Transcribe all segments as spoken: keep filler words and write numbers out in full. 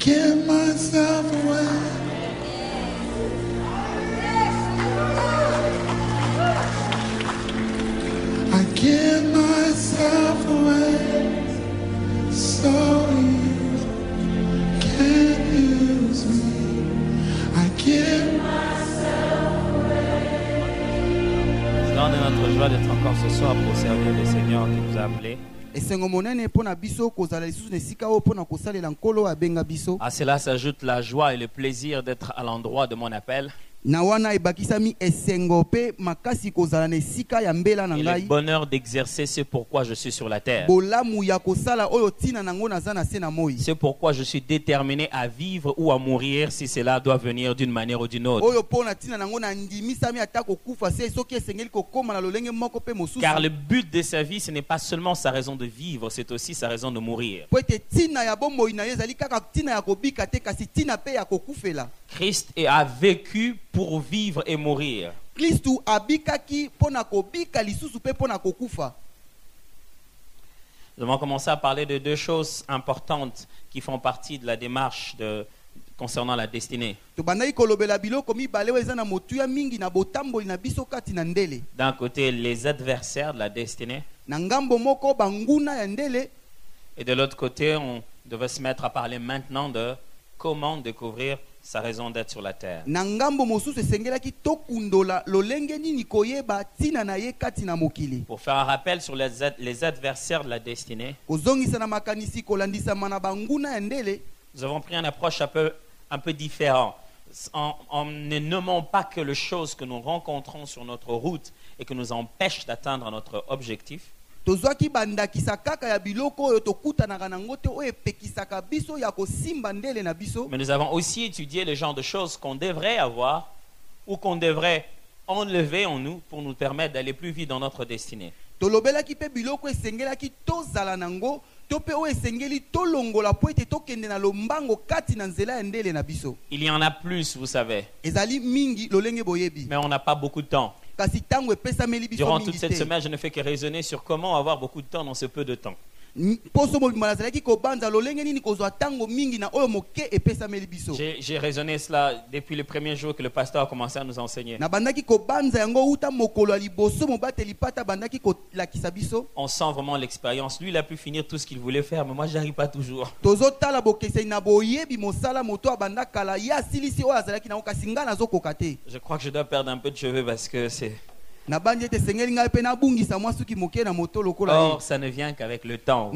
give myself away. I give myself away. So you can use me. I give myself away. C'est grande notre joie d'être encore ce soir pour servir le Seigneur qui nous a appelés. À cela s'ajoute la joie et le plaisir d'être à l'endroit de mon appel. Et le bonheur d'exercer ce pourquoi je suis sur la terre. C'est pourquoi je suis déterminé à vivre ou à mourir si cela doit venir d'une manière ou d'une autre. Car le but de sa vie, ce n'est pas seulement sa raison de vivre, c'est aussi sa raison de mourir. Christ a vécu pour vivre et mourir. Nous allons commencer à parler de deux choses importantes qui font partie de la démarche de, concernant la destinée. D'un côté, les adversaires de la destinée. Et de l'autre côté, on devait se mettre à parler maintenant de comment découvrir sa raison d'être sur la terre. Pour faire un rappel sur les, ad les adversaires de la destinée, nous avons pris une approche un peu, un peu différente. En, en ne nommant pas que les choses que nous rencontrons sur notre route et que nous empêchent d'atteindre notre objectif. Mais nous avons aussi étudié le genre de choses qu'on devrait avoir ou qu'on devrait enlever en nous pour nous permettre d'aller plus vite dans notre destinée. Il y en a plus, vous savez. Mais on n'a pas beaucoup de temps. Durant toute cette semaine, je ne fais que raisonner sur comment avoir beaucoup de temps dans ce peu de temps. J'ai raisonné cela depuis le premier jour que le pasteur a commencé à nous enseigner. On sent vraiment l'expérience. Lui, il a pu finir tout ce qu'il voulait faire, mais moi, je n'arrive pas toujours. Je crois que je dois perdre un peu de cheveux parce que c'est... Or, ça ne vient qu'avec le temps.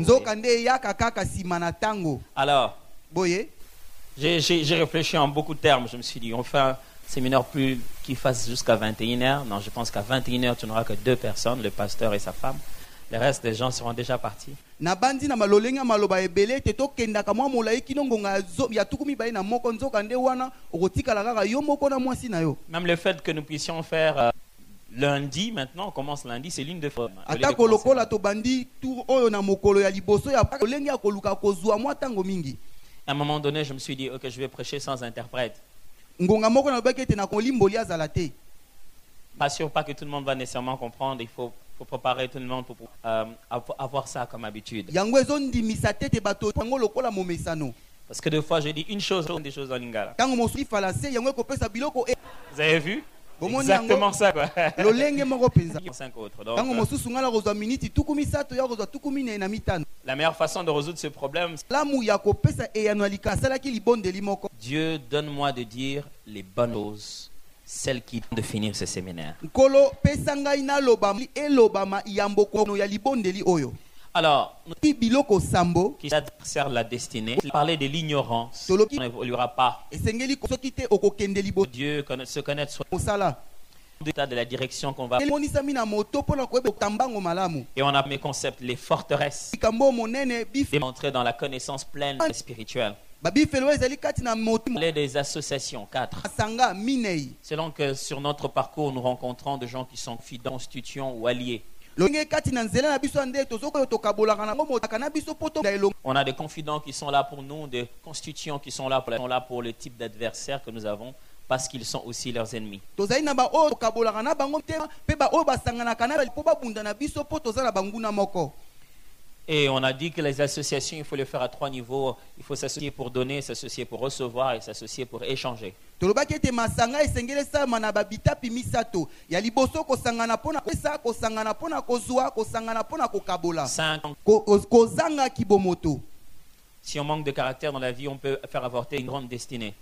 Alors, j'ai réfléchi en beaucoup de termes. Je me suis dit, on fait un séminaire plus qui fasse jusqu'à vingt et une heures. Non, je pense qu'à vingt et une heures, tu n'auras que deux personnes, le pasteur et sa femme. Le reste des gens seront déjà partis. Même le fait que nous puissions faire... Euh, lundi, maintenant, on commence lundi, c'est l'une des fois. À un moment donné, je me suis dit, ok, je vais prêcher sans interprète. Pas sûr, pas que tout le monde va nécessairement comprendre. Il faut, faut préparer tout le monde pour euh, avoir ça comme habitude. Parce que des fois, je dis une chose, des choses en lingala. Vous avez vu? Exactement ça, quoi. Cinq autres. Donc, la meilleure façon de résoudre ce problème, Dieu, donne-moi de dire les bonnes choses, celles qui vont de finir ce séminaire. Alors, qui adversaire de la destinée, parler de l'ignorance, on n'évoluera pas. Dieu connaît, se connaître soi. L'état de la direction qu'on va. Et on a mes concepts, les forteresses. Démontrer dans la connaissance pleine et spirituelle. Les des associations, quatre. Selon que sur notre parcours, nous rencontrons des gens qui sont fidèles, constituants ou alliés. On a des confidents qui sont là pour nous, des constituants qui sont là pour, sont là pour le type d'adversaire que nous avons, parce qu'ils sont aussi leurs ennemis. Et on a dit que les associations, il faut les faire à trois niveaux. Il faut s'associer pour donner, s'associer pour recevoir et s'associer pour échanger. Cinq. Si on manque de caractère dans la vie, on peut faire avorter une grande destinée.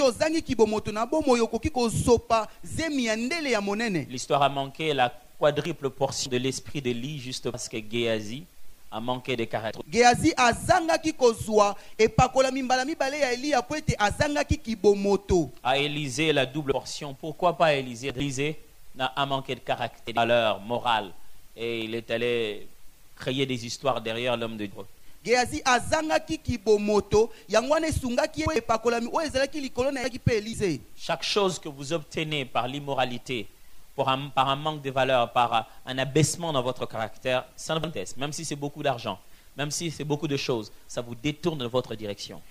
L'histoire a manqué la quadruple portion de l'esprit d'Élie juste parce que Géasi a manqué de caractère. Géasi azangaki kozwa epakola mimbala mibale ya Elia po ete azangaki kibomoto. À Élisée la double portion. Pourquoi pas Élisée? Élisée a manqué de caractère, de valeur morale, et il est allé créer des histoires derrière l'homme de Dieu. Géasi azangaki kibomoto yangwane sungaki epakola mi o ezalaki likolo na yaki pe Élisée. Chaque chose que vous obtenez par l'immoralité, Pour un, par un manque de valeur, par un abaissement dans votre caractère, ça ne vous intéresse. Même si c'est beaucoup d'argent, même si c'est beaucoup de choses, ça vous détourne de votre direction.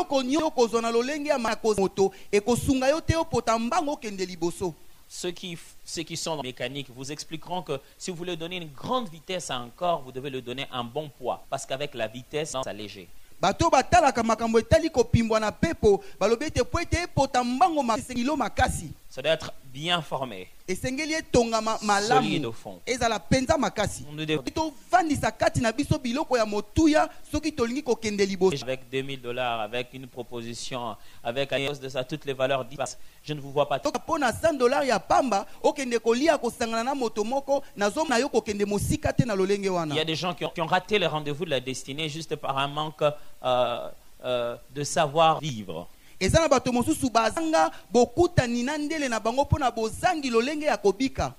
Ceux qui, ceux qui sont dans la mécanique vous expliqueront que si vous voulez donner une grande vitesse à un corps, vous devez le donner un bon poids. Parce qu'avec la vitesse, c'est léger. Bato batalaka makambo etali kopimbwa na pepo balobi ete po ete epota mbango makilo makasi. Ça doit être bien formé, esengeli etonga malamu, solide au fond. Ezala penza makasi. On devait- To vandisa kati na biso biloko ya motuya soki tolingi kokende liboso. Avec deux mille dollars, avec une proposition, avec à cause de ça, toutes les valeurs disent, je ne vous vois pas. Toka pona cent dollars ya pamba okende kolia kosangana na moto moko nazo na yo kokende mosika te na lolenge Il y wana. a des gens qui ont, qui ont raté le rendez-vous de la destinée juste par un manque euh, euh, de savoir vivre. Ezana bato mosusu bazanga bokutani na ndele na bango pona bozangi lolenge ya kobika.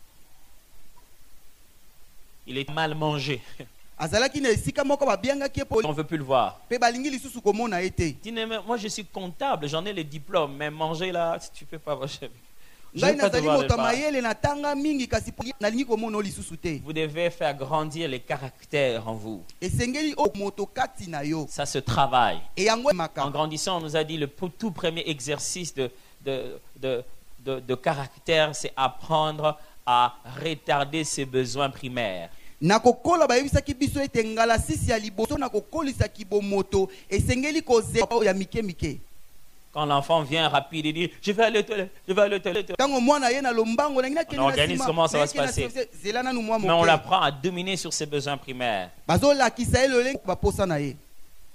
Il est mal mangé. Azalaki na esika moko babiangaki epo On ne veut plus le voir. pe balingi lisusu komona ete. Dis, mais moi je suis comptable, j'en ai les diplômes, mais manger là, tu ne peux pas manger. Je Ngai vais pas te nazali voir le moto voir. mayele na tanga mingi kasi nalingi komona lisusu te. Vous devez faire grandir les caractères en vous. Esengeli o moto kati na yo. Ça se travaille. E yango En maka. grandissant, on nous a dit le p- tout premier exercice de, de, de, de, de caractère, c'est apprendre à retarder ses besoins primaires. Na kokola bayebisaki biso ete ngala sisi ya liboso na kokolisa kibomoto esengeli koze ya mike mike. Quand l'enfant vient rapide, il dit je vais aller aux toilettes, je vais aller aux toilettes. Tango mwana ye na lombango na ngina On organise comment ça va se passer. Zelana nu mwa Mais on moke. l'apprend à dominer sur ses besoins primaires. Bazo la kisa le leng ba posa na ye.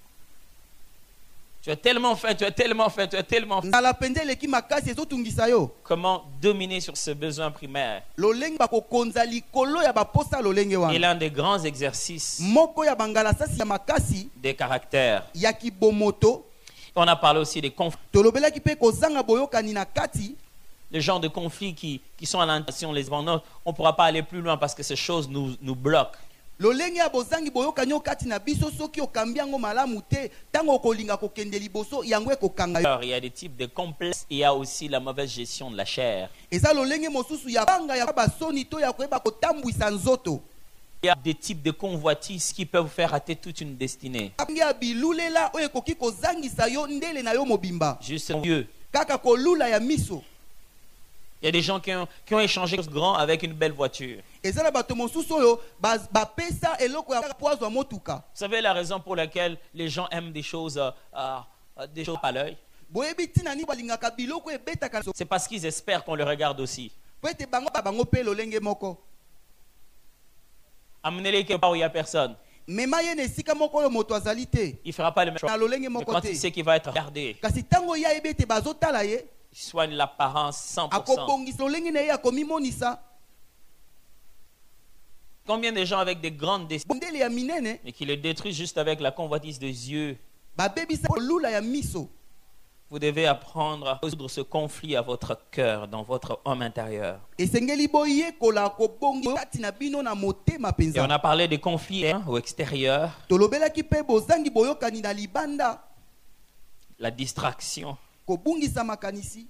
Tu as tellement fait, tu as tellement fait, tu as tellement fait. Na la pendele ki makasi ezotungisa yo. Comment dominer sur ses besoins primaires? Loleng ba kokonza likolo ya ba posa lolenge Et wana. l'un des grands exercices Moko ya bangala sasi ya makasi des caractères. ya kibomoto. On a parlé aussi des conflits. Tolobela ki pe kozanga boyokani na kati. Les genres de conflits qui, qui sont à l'intention, les on ne pourra pas aller plus loin parce que ces choses nous, nous bloquent. Lolenge ya bozangi boyokani okati na biso soki okambi yango malamu te tango kolinga kokende liboso yango ekokanga yo. Alors, il y a des types de complexes et il y a aussi la mauvaise gestion de la chair. Eza lolenge mosusu ya banga ya basoni to ya koyeba kotambwisa nzoto. Il y a des types de convoitises qui peuvent faire rater toute une destinée. Bangi ya bilulela oyo ekoki kozangisa yo ndele na yo mobimba. Juste Dieu. Kaka kolula ya miso. Il y a des gens qui ont, qui ont échangé grand avec une belle voiture. Eza na bato mosusu oyo baz- bapesa eloko ya poazwa motuka. Vous savez la raison pour laquelle les gens aiment des choses, euh, euh, des choses à l'œil? Boyebi tina ni balingaka biloko ebetaka so. C'est parce qu'ils espèrent qu'on le regarde aussi. Po ete bango ba bango pe lolenge moko. Amenez-les quelque part où il n'y a personne. Mema ye na esika moko oyo moto azali te. Il ne fera pas le même choix. Na lolenge Mais moko quand te. il sait qu'il va être regardé, Kasi tango ya ebe ete bazotala ye, il soigne l'apparence cent pour cent. akobongisa lolenge na ye akomimonisa. Combien de gens avec des grandes destinées Bondele ya minene mais qui le détruisent juste avec la convoitise des yeux? babebisa lula ya miso. Vous devez apprendre à résoudre ce conflit à votre cœur, dans votre homme intérieur. Esengeli boyekola kobongi kati na bino na motema Et on penza. a parlé des conflits hein, au extérieur, Tolobelaki pe bozangi boyokani na libanda la distraction. kobungisa makanisi.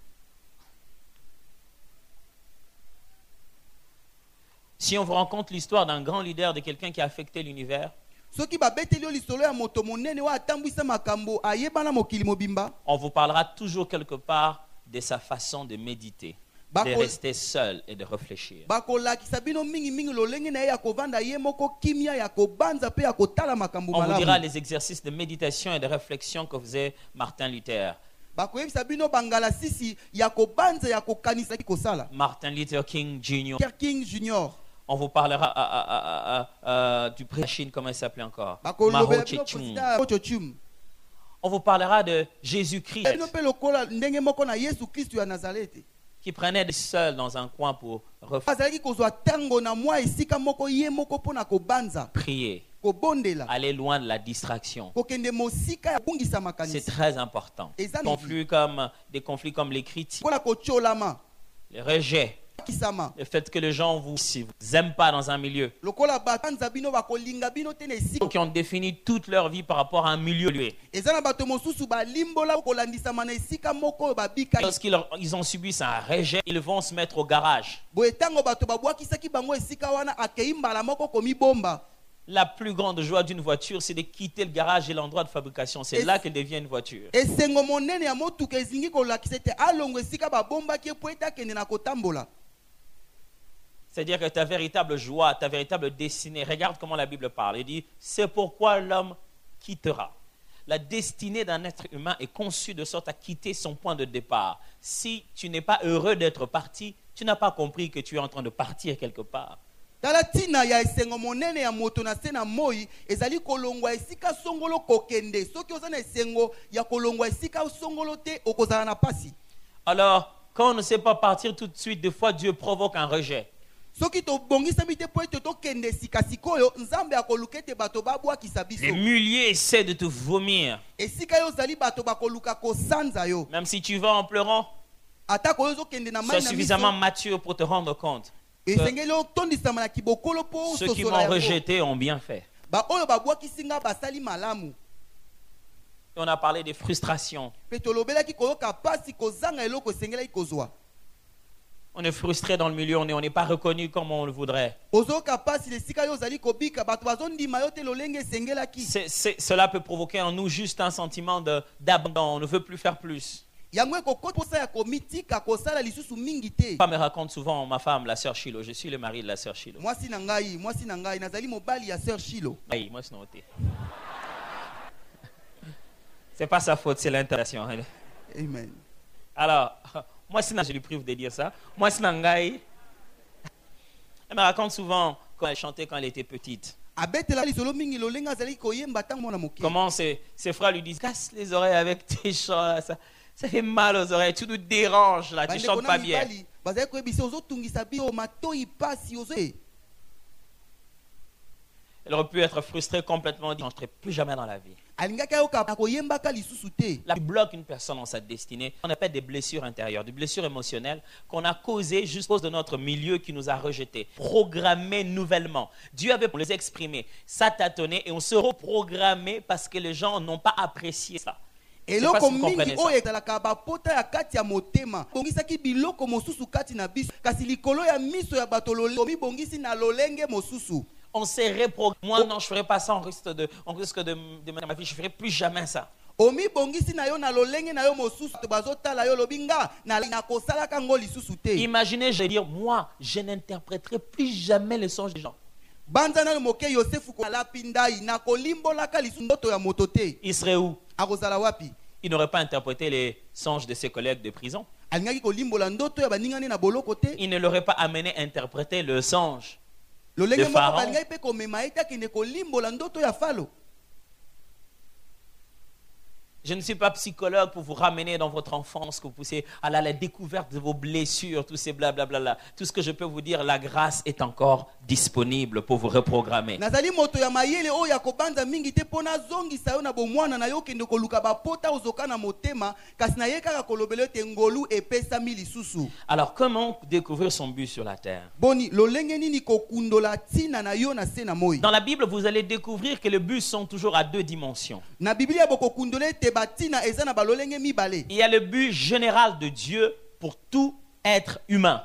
Si on vous raconte l'histoire d'un grand leader, de quelqu'un qui a affecté l'univers, Soki babeteli yo lisolo ya moto monene wa atambwisa makambo ayebana mokili mobimba. on vous parlera toujours quelque part de sa façon de méditer. de rester seul et de réfléchir. On vous dira les exercices de méditation et de réflexion que faisait Martin Luther. Martin Luther King Junior On vous parlera à, à, à, à, à, du président de Chine, comment il s'appelait encore? Mao Tse-tung. On vous parlera de Jésus-Christ qui prenait des seuls dans un coin pour prier, aller loin de la distraction. C'est très important. Des conflits comme, des conflits comme les critiques, les rejets, le fait que les gens vous vous aiment pas dans un milieu, qui ont défini toute leur vie par rapport à un milieu. Lorsqu'ils ils ont subi un rejet, ils vont se mettre au garage. La plus grande joie d'une voiture, c'est de quitter le garage et l'endroit de fabrication. C'est là qu'elle devient une voiture. C'est-à-dire que ta véritable joie, ta véritable destinée, regarde comment la Bible parle. Il dit, c'est pourquoi l'homme quittera. La destinée d'un être humain est conçue de sorte à quitter son point de départ. Si tu n'es pas heureux d'être parti, tu n'as pas compris que tu es en train de partir quelque part. Talatina ya esengo monene ya moto na sena moi ezali kolongwa esika songolo kokende soki ozana esengo ya kolongwa esika songolo te okozala na pasi. Alors quand on ne sait pas partir tout de suite, des fois Dieu provoque un rejet. Les milliers essaient de te vomir. Même si tu vas en pleurant, sois suffisamment mature pour te rendre compte que ceux qui m'ont rejeté ont bien fait. On a parlé des frustrations. On est frustré dans le milieu, on n'est pas reconnu comme on le voudrait. C'est, c'est, cela peut provoquer en nous juste un sentiment de, d'abandon, on ne veut plus faire plus. Ma femme me raconte souvent, ma femme, la sœur Chilo, je suis le mari de la sœur Chilo. C'est pas sa faute, c'est l'intention. Amen. Alors, moi, je lui prive de dire ça. Moi, c'est Nangaï. Elle me raconte souvent quand elle chantait quand elle était petite. Comment ses, ses frères lui disent, casse les oreilles avec tes chants là, ça, ça fait mal aux oreilles, tu nous déranges là, tu chantes pas bien. Elle aurait pu être frustrée complètement, dit, je ne chanterai plus jamais dans la vie. La qui bloque une personne dans sa destinée, on appelle des blessures intérieures, des blessures émotionnelles qu'on a causées juste à cause de notre milieu qui nous a rejetés, programmés nouvellement. Dieu avait pour les exprimer, ça tâtonnait et on se reprogrammait parce que les gens n'ont pas apprécié ça. Et là, comme mingi o etalaka ba pota ya kati ya motema bongisaki biloko mosusu kati na biso kasi likolo ya miso ya batololo mi bongisi na lolenge mosusu. On s'est reprogrammé. Moi, non, je ne ferai pas ça. On risque de, on risque de, de mettre ma vie. Je ne ferai plus jamais ça. Imaginez, je vais dire, moi, je n'interpréterai plus jamais les songes des gens. Il serait où? Il n'aurait pas interprété les songes de ses collègues de prison. Il ne l'aurait pas amené à interpréter le songe de Pharaon. Je ne suis pas psychologue pour vous ramener dans votre enfance, que vous poussez à la, la découverte de vos blessures, tous ces blablabla. Tout ce que je peux vous dire, la grâce est encore disponible pour vous reprogrammer. Alors, comment découvrir son but sur la terre? Dans la Bible, vous allez découvrir que les buts sont toujours à deux dimensions. Il y a le but général de Dieu pour tout être humain.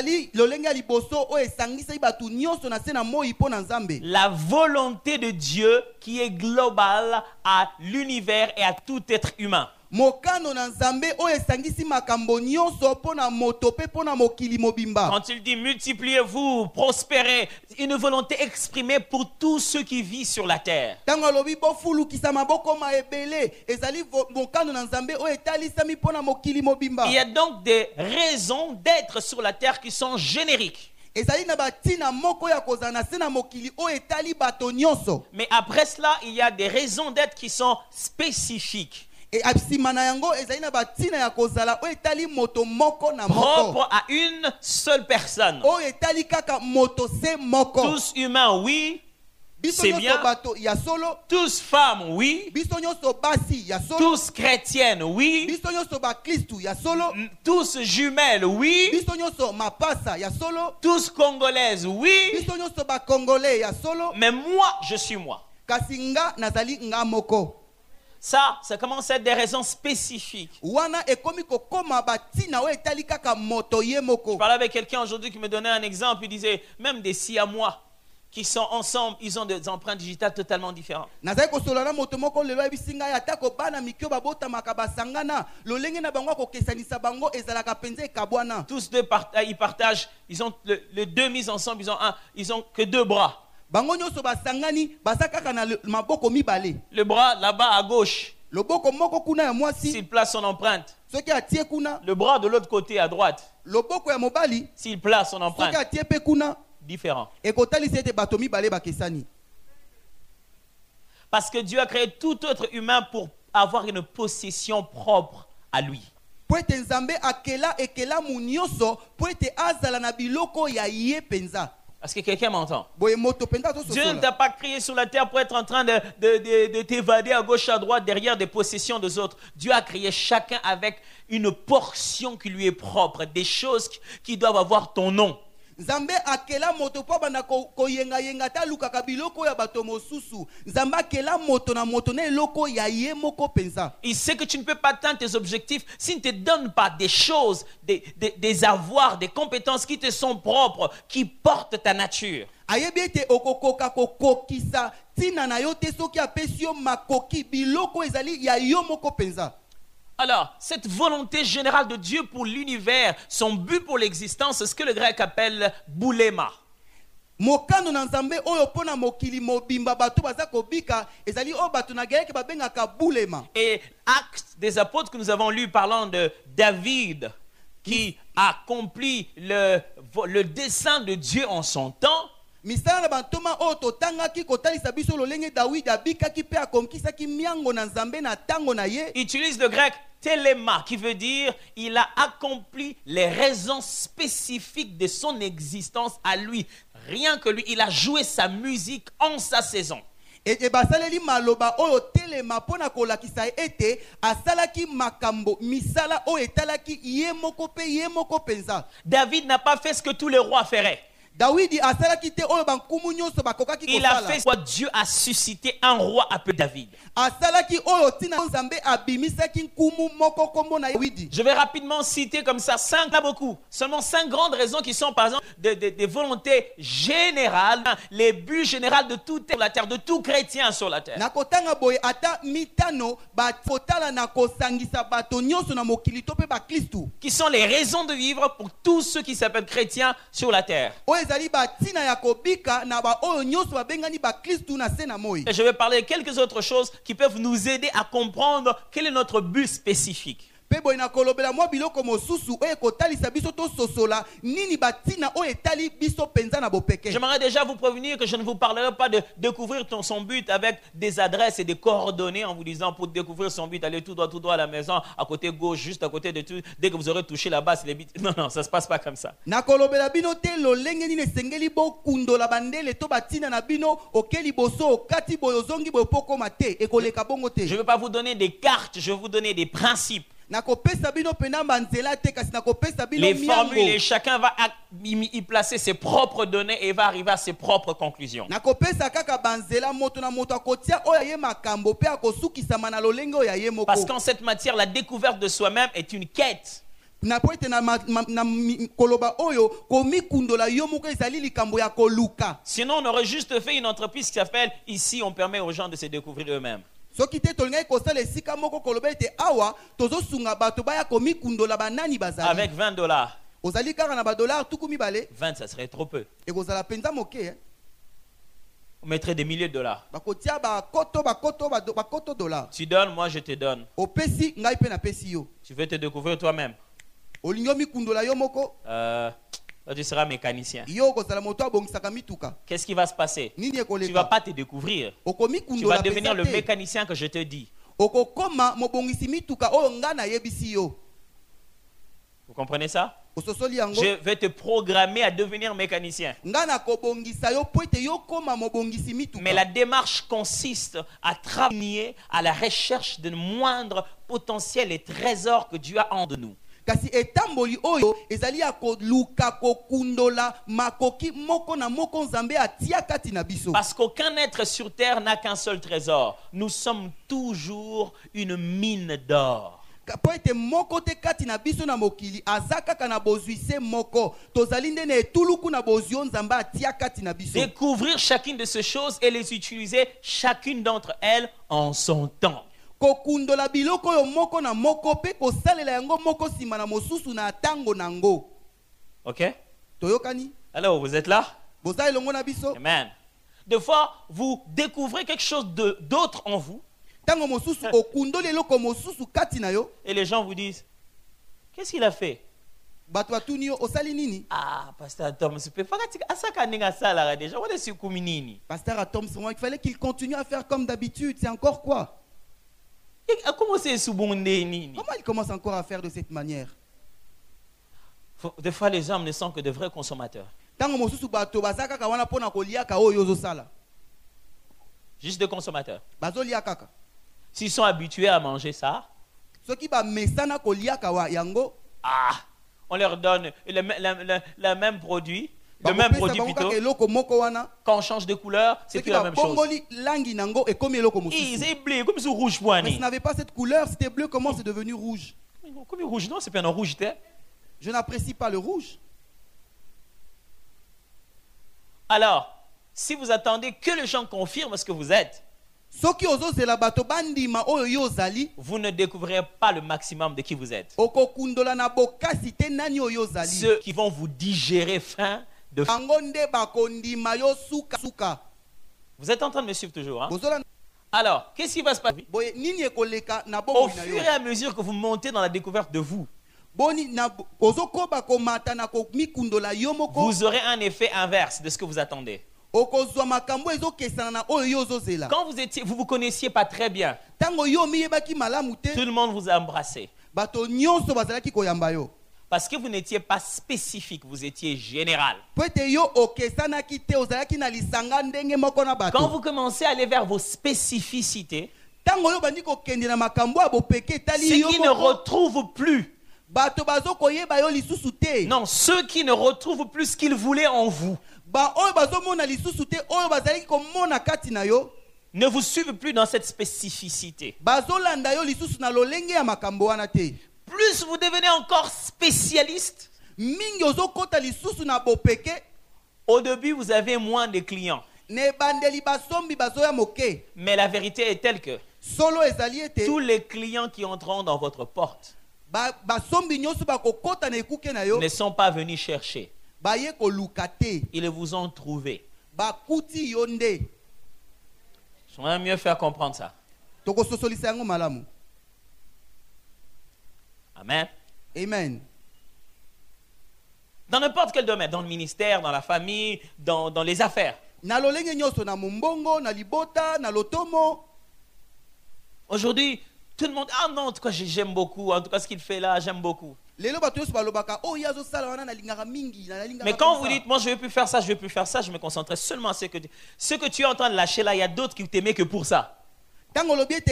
La volonté de Dieu qui est globale à l'univers et à tout être humain. mokano na nzambe oyo esangisi makambo nyonso pona moto pe pona mokili mobimba. Quand il dit multipliez-vous, prospérez, une volonté exprimée pour tous ceux qui vivent sur la terre. Tango lobi bo fulukisa maboko ma ebele ezali mokano na nzambe oyo etalisami pona mokili mobimba. Il y a donc des raisons d'être sur la terre qui sont génériques. Mais après cela, il y a des raisons d'être qui sont spécifiques. Propre à une seule personne. Tous humains, oui. C'est bien. Tous femmes, oui. Tous chrétiennes, oui. Tous jumelles, oui. Tous congolaises, oui. Mais moi, je suis moi. Ça, ça commence à être des raisons spécifiques. Je parlais avec quelqu'un aujourd'hui qui me donnait un exemple. Il disait, même des Siamois qui sont ensemble, ils ont des empreintes digitales totalement différentes. Tous deux, part ils partagent, ils ont le, les deux mis ensemble, ils ont un, ils ont que deux bras. Le bras là-bas à gauche, s'il place son empreinte. Le bras de l'autre côté à droite, s'il place son empreinte. Différent. Parce que Dieu a créé tout autre humain pour avoir une possession propre à lui. Est-ce que quelqu'un m'entend? Dieu ne t'a pas créé sur la terre pour être en train de, de, de, de t'évader à gauche à droite derrière des possessions des autres. Dieu a créé chacun avec une portion qui lui est propre, des choses qui, qui doivent avoir ton nom. Nzambe akela moto po bana ko yenga yenga ta luka kabiloko ya bato mosusu. Nzambe akela moto na moto na eloko ya ye moko penza. Il sait que tu ne peux pas atteindre tes objectifs s'il ne te donne pas des choses, des, des, des avoirs, des compétences qui te sont propres, qui portent ta nature. Ayebi ete okokoka kokokisa tina na yo te soki apesi yo makoki biloko ezali ya yo moko penza. Alors, cette volonté générale de Dieu pour l'univers, son but pour l'existence, c'est ce que le grec appelle boulema. Mokano na nzambe oyo pona mokili mobimba batu baza kobika ezali o batu na grec babengaka boulema. Et Actes des apôtres que nous avons lu parlant de David qui accomplit le, le dessein de Dieu en son temps. Misala bantoma o totanga ki kotalisa biso lolenge David abika ki pe akomkisa ki miango na nzambe na tango na ye. Utilise le grec téléma qui veut dire il a accompli les raisons spécifiques de son existence à lui. Rien que lui, il a joué sa musique en sa saison. Et basaleli maloba oyo telema pona kolakisa ete asalaki makambo misala o etalaki ye moko pe ye moko penza. David n'a pas fait ce que tous les rois feraient. Il a fait quoi? Dieu a suscité un roi appelé David. Je vais rapidement citer comme ça cinq, pas beaucoup, seulement cinq grandes raisons qui sont par exemple des de, de volontés générales, les buts généraux de tout sur la terre, de tout chrétien sur la terre. Qui sont les raisons de vivre pour tous ceux qui s'appellent chrétiens sur la terre. Et je vais parler de quelques autres choses qui peuvent nous aider à comprendre quel est notre but spécifique. J'aimerais déjà vous prévenir que je ne vous parlerai pas de découvrir ton, son but avec des adresses et des coordonnées en vous disant pour découvrir son but, allez tout droit, tout droit à la maison, à côté gauche, juste à côté de tout. Dès que vous aurez touché la base, les bits. Non, non, ça ne se passe pas comme ça. Je ne vais pas vous donner des cartes, je vais vous donner des principes. Les formules et chacun va y placer ses propres données et va arriver à ses propres conclusions. Parce qu'en cette matière, la découverte de soi-même est une quête. Sinon, on aurait juste fait une entreprise qui s'appelle ici, on permet aux gens de se découvrir eux-mêmes. Avec vingt dollars. vingt, ça serait trop peu. On mettrait des milliers de dollars. Tu donnes, moi je te donne. Tu veux te découvrir toi-même. Euh, tu seras mécanicien. Qu'est-ce qui va se passer? Tu ne vas pas te découvrir. Tu vas devenir le mécanicien que je te dis. Vous comprenez ça? Je vais te programmer à devenir mécanicien. Mais la démarche consiste à travailler à la recherche de moindres potentiels et trésors que Dieu a en de nous. Parce qu'aucun être sur terre n'a qu'un seul trésor. Nous sommes toujours une mine d'or. Découvrir chacune de ces choses et les utiliser chacune d'entre elles en son temps. Ok? Alors, vous êtes là? Amen. Des fois, vous découvrez quelque chose d'autre en vous. Et les gens vous disent, qu'est-ce qu'il a fait? Ah, Pasteur Tom, Pasteur Tom, il fallait qu'il continue à faire comme d'habitude. C'est encore quoi? Comment il commence encore à faire de cette manière? Des fois, les hommes ne sont que de vrais consommateurs. Juste des consommateurs. S'ils sont habitués à manger ça, ah, on leur donne le, le, le, le même produit, le même produit plutôt. Quand on change de couleur, c'est plus la même chose. C'est bleu, comme c'est rouge. Mais ce n'avait pas cette couleur, c'était bleu, comment c'est devenu rouge? Comme rouge, non, c'est pas un rouge. Je n'apprécie pas le rouge. Alors, si vous attendez que les gens confirment ce que vous êtes, vous ne découvrirez pas le maximum de qui vous êtes. Ceux qui vont vous digérer fin de faim. Vous êtes en train de me suivre toujours, hein? Alors, qu'est-ce qui va se passer? Au fur et à mesure que vous montez dans la découverte de vous, vous aurez un effet inverse de ce que vous attendez. Quand vous étiez, vous vous connaissiez pas très bien, tout le monde vous a embrassé. Parce que vous n'étiez pas spécifique, vous étiez général. Quand vous commencez à aller vers vos spécificités, ceux qui ne retrouvent plus, non, ceux qui ne retrouvent plus ce qu'ils voulaient en vous, ne vous suivent plus dans cette spécificité. Plus vous devenez encore spécialiste, au début vous avez moins de clients. Mais la vérité est telle que tous les clients qui entreront dans votre porte ne sont pas venus chercher. Ils vous ont trouvé. J'aimerais mieux faire comprendre ça. Amen. Amen. Dans n'importe quel domaine, dans le ministère, dans la famille, dans, dans les affaires. Aujourd'hui, tout le monde, ah non, en tout cas j'aime beaucoup, en tout cas ce qu'il fait là, j'aime beaucoup. Mais quand vous dites, moi je ne veux plus faire ça, je ne veux plus faire ça, je me concentrais seulement sur ce que, ce que tu es en train de lâcher là, il y a d'autres qui t'aimaient que pour ça. Du,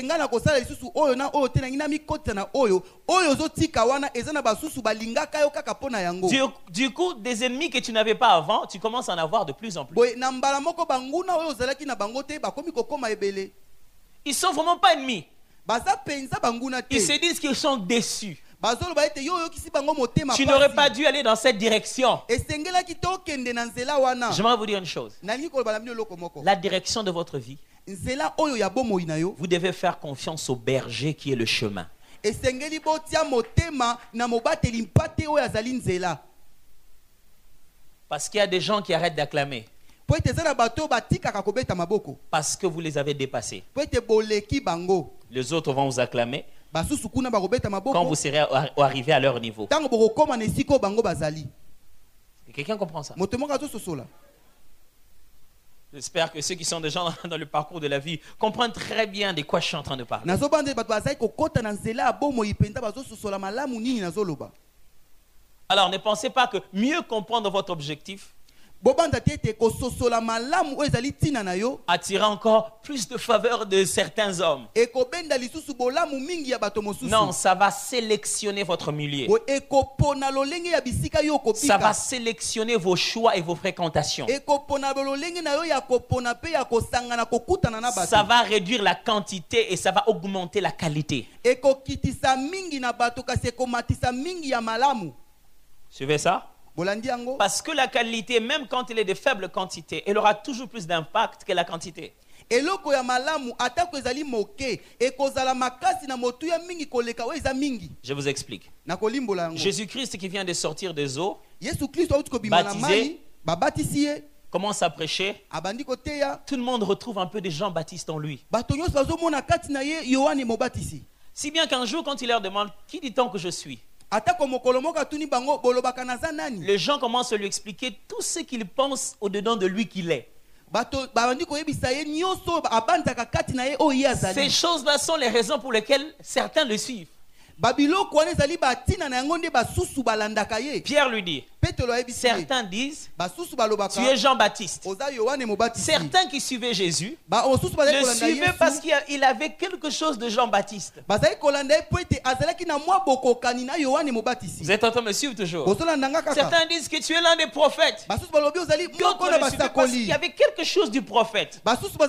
du coup, des ennemis que tu n'avais pas avant, tu commences à en avoir de plus en plus. Ils sont vraiment pas ennemis. Ils se disent qu'ils sont déçus. Tu n'aurais pas dû aller dans cette direction. J'aimerais vous dire une chose. La direction de votre vie vous devez faire confiance au berger qui est le chemin. Parce qu'il y a des gens qui arrêtent d'acclamer. Parce que vous les avez dépassés. Les autres vont vous acclamer quand vous serez arrivé à leur niveau. Quelqu'un comprend ça? J'espère que ceux qui sont déjà dans le parcours de la vie comprennent très bien de quoi je suis en train de parler. Alors ne pensez pas que mieux comprendre votre objectif attira encore plus de faveur de certains hommes. Non, ça va sélectionner votre milieu. Ça va sélectionner vos choix et vos fréquentations. Ça va réduire la quantité et ça va augmenter la qualité. Suivez ça? Parce que la qualité, même quand elle est de faible quantité, elle aura toujours plus d'impact que la quantité. Je vous explique. Jésus-Christ qui vient de sortir des eaux, baptisé, commence à prêcher. Tout le monde retrouve un peu de Jean-Baptiste en lui. Si bien qu'un jour, quand il leur demande, qui dit-on que je suis? Les gens commencent à lui expliquer tout ce qu'ils pensent au-dedans de lui qu'il est. Ces choses-là sont les raisons pour lesquelles certains le suivent. Pierre lui dit, certains disent, tu es Jean-Baptiste. Certains qui suivaient Jésus le suivaient parce qu'il avait quelque chose de Jean-Baptiste. Vous êtes en train de me suivre toujours? Certains disent que tu es l'un des prophètes. D'autres le suivaient parce qu'il y avait quelque chose du prophète.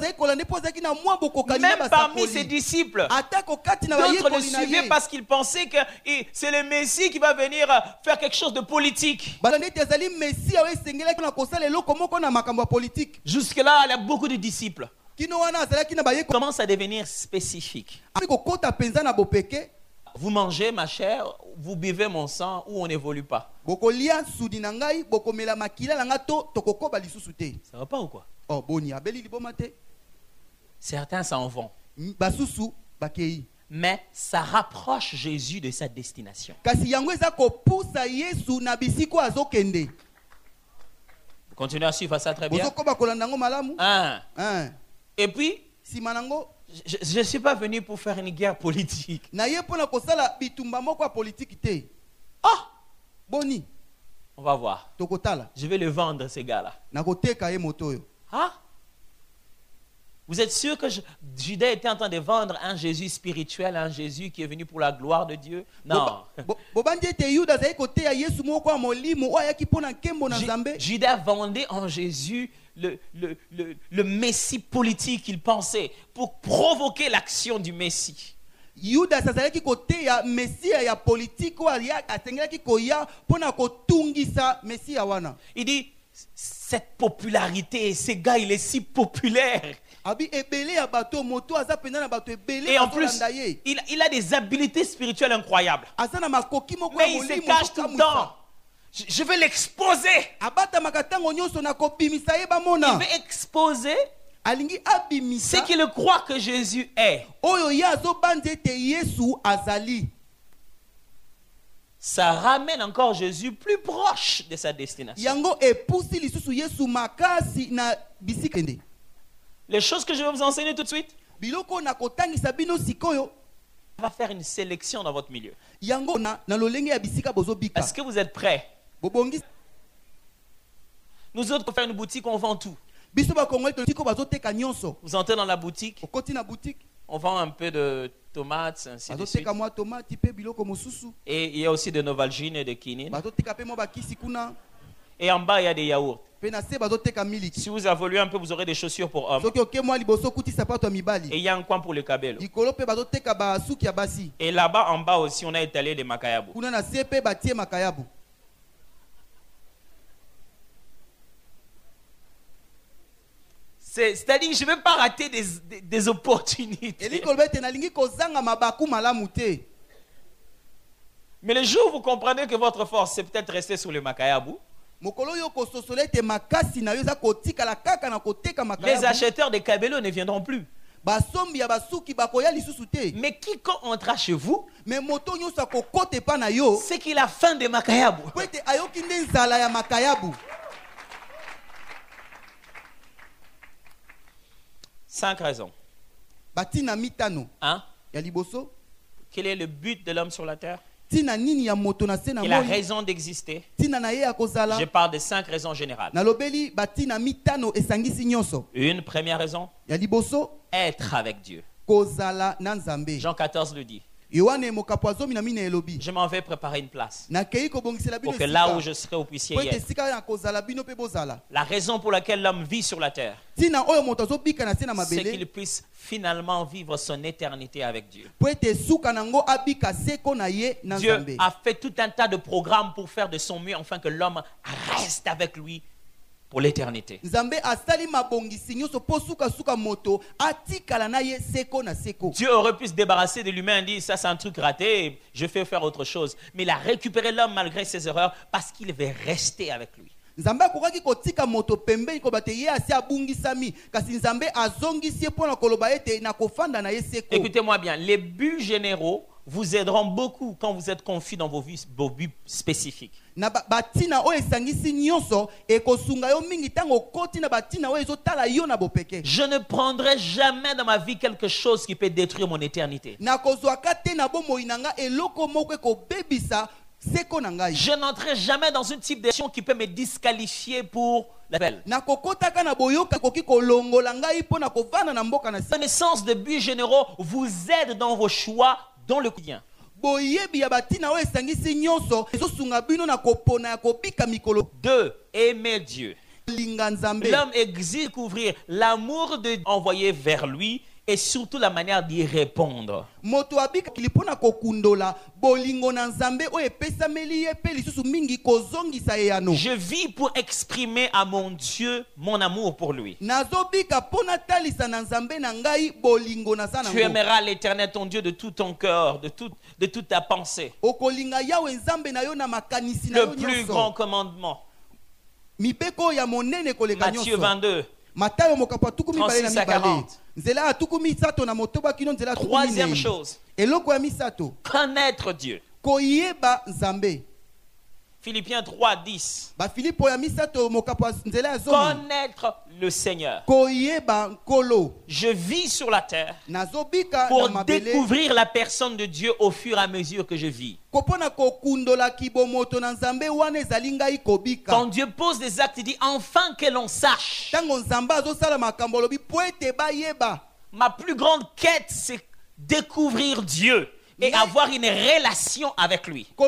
Même parmi ses disciples, d'autres le suivaient parce qu'ils pensaient que c'est le Messie qui va venir faire quelque chose de politique. Jusque-là, il y a beaucoup de disciples. Commence à devenir spécifique. Vous mangez ma chair, vous buvez mon sang, ou on n'évolue pas. Ça va pas ou quoi? Certains s'en vont. Mais ça rapproche Jésus de sa destination. Continuez à suivre ça très bien. Un. Un. Et puis, je ne suis pas venu pour faire une guerre politique. Ah! On va voir. Je vais le vendre, ces gars-là. Ah? Vous êtes sûr que je, Judas était en train de vendre un Jésus spirituel, un Jésus qui est venu pour la gloire de Dieu? Non. Judas vendait en Jésus le, le, le, le Messie politique qu'il pensait pour provoquer l'action du Messie. Il dit, cette popularité, ce gars, il est si populaire. Et en plus, il, il a des habiletés spirituelles incroyables. Mais il se cache tout le temps. Je, je vais l'exposer. Il veut exposer ce qu'il croit que Jésus est. Ça ramène encore Jésus plus proche de sa destination. Les choses que je vais vous enseigner tout de suite, on va faire une sélection dans votre milieu. Est-ce que vous êtes prêts? Nous autres, pour faire une boutique, on vend tout. Vous entrez dans la boutique, on vend un peu de tomates, ainsi de suite. Et il y a aussi de Novalgine et de quinine. Et en bas, il y a des yaourts. Si vous évoluez un peu, vous aurez des chaussures pour hommes. Et il y a un coin pour le cabello. Et là-bas, en bas aussi, on a étalé les makayabou. C'est-à-dire, je ne veux pas rater des, des, des opportunités. Mais le jour où vous comprenez que votre force, c'est peut-être rester sur le makayabu, les acheteurs de kabelo ne viendront plus. Mais quiconque entrera chez vous, c'est qu'il a faim de makayabu. Cinq raisons. Hein? Quel est le but de l'homme sur la terre? Il a raison d'exister. Je parle de cinq raisons générales. Une première raison, être avec Dieu. Jean quatorze le dit. Je m'en vais préparer une place pour que là où je serai, vous puissiez y être. La raison pour laquelle l'homme vit sur la terre, c'est qu'il puisse finalement vivre son éternité avec Dieu. Dieu a fait tout un tas de programmes pour faire de son mieux afin que l'homme reste avec lui pour l'éternité. Dieu aurait pu se débarrasser de l'humain et dire ça c'est un truc raté, je fais faire autre chose. Mais il a récupéré l'homme malgré ses erreurs parce qu'il veut rester avec lui. Écoutez-moi bien, les buts généraux vous aideront beaucoup quand vous êtes confus dans vos, vies, vos buts spécifiques. Je ne prendrai jamais dans ma vie quelque chose qui peut détruire mon éternité. Je n'entrerai jamais dans un type d'action qui peut me disqualifier pour l'appel. La connaissance de buts généraux vous aide dans vos choix dans le quotidien. Deux, aimer Dieu. L'homme exige découvrir l'amour de Dieu envoyé vers lui et surtout la manière d'y répondre. Je vis pour exprimer à mon Dieu mon amour pour lui. Tu aimeras l'Éternel ton Dieu de tout ton cœur, de, tout, de toute ta pensée. Le plus grand commandement. Matthieu vingt-deux. trente-six à quarante. Troisième chose, connaître Dieu. Philippiens trois dix. Connaître le Seigneur. Je vis sur la terre pour découvrir la personne de Dieu au fur et à mesure que je vis. Quand Dieu pose des actes, il dit enfin que l'on sache. Ma plus grande quête, c'est découvrir Dieu et avoir une relation avec lui. Je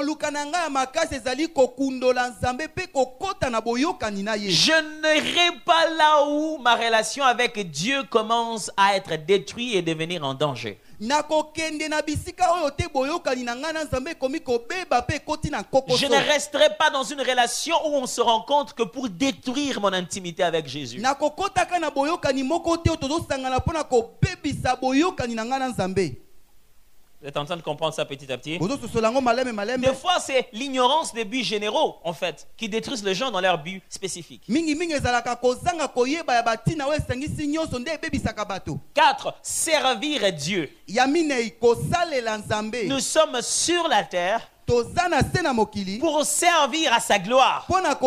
n'irai pas là où ma relation avec Dieu commence à être détruite et devenir en danger. Je ne resterai pas dans une relation où on se rend compte que pour détruire mon intimité avec Jésus. Vous êtes en train de comprendre ça petit à petit? Des fois, c'est l'ignorance des buts généraux, en fait, qui détruisent les gens dans leurs buts spécifiques. Quatre. Servir Dieu. Nous sommes sur la terre pour servir à sa gloire.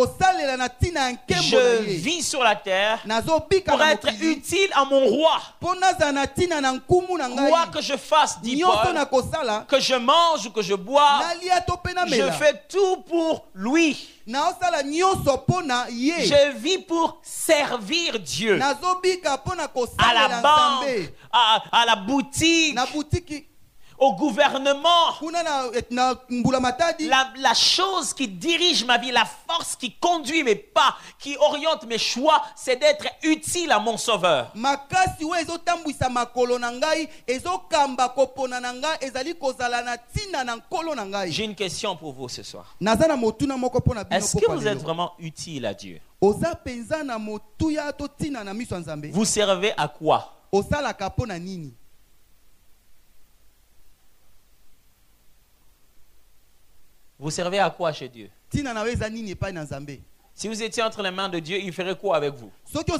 Je vis sur la terre pour être utile à mon roi. Quoi que je fasse, dit Paul, que je mange ou que je bois, je fais tout pour lui. Je vis pour servir Dieu. À la banque, à, à la boutique, au gouvernement. La, la chose qui dirige ma vie, la force qui conduit mes pas, qui oriente mes choix, c'est d'être utile à mon Sauveur. J'ai une question pour vous ce soir. Est-ce que vous êtes vraiment utile à Dieu? Vous servez à quoi? Vous servez à quoi chez Dieu? Si vous étiez entre les mains de Dieu, il ferait quoi avec vous?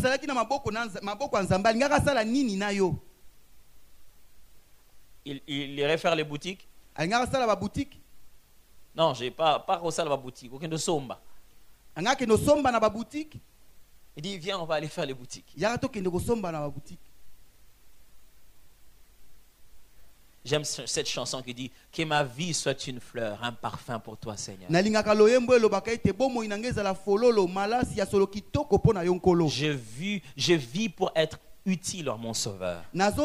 Il, il irait faire les boutiques? Non, j'ai pas pas au la boutique, aucun de somba. Il dit viens, on va aller faire les boutiques. J'aime cette chanson qui dit que ma vie soit une fleur, un parfum pour toi, Seigneur. Je vis, je vis pour être utile à mon Sauveur.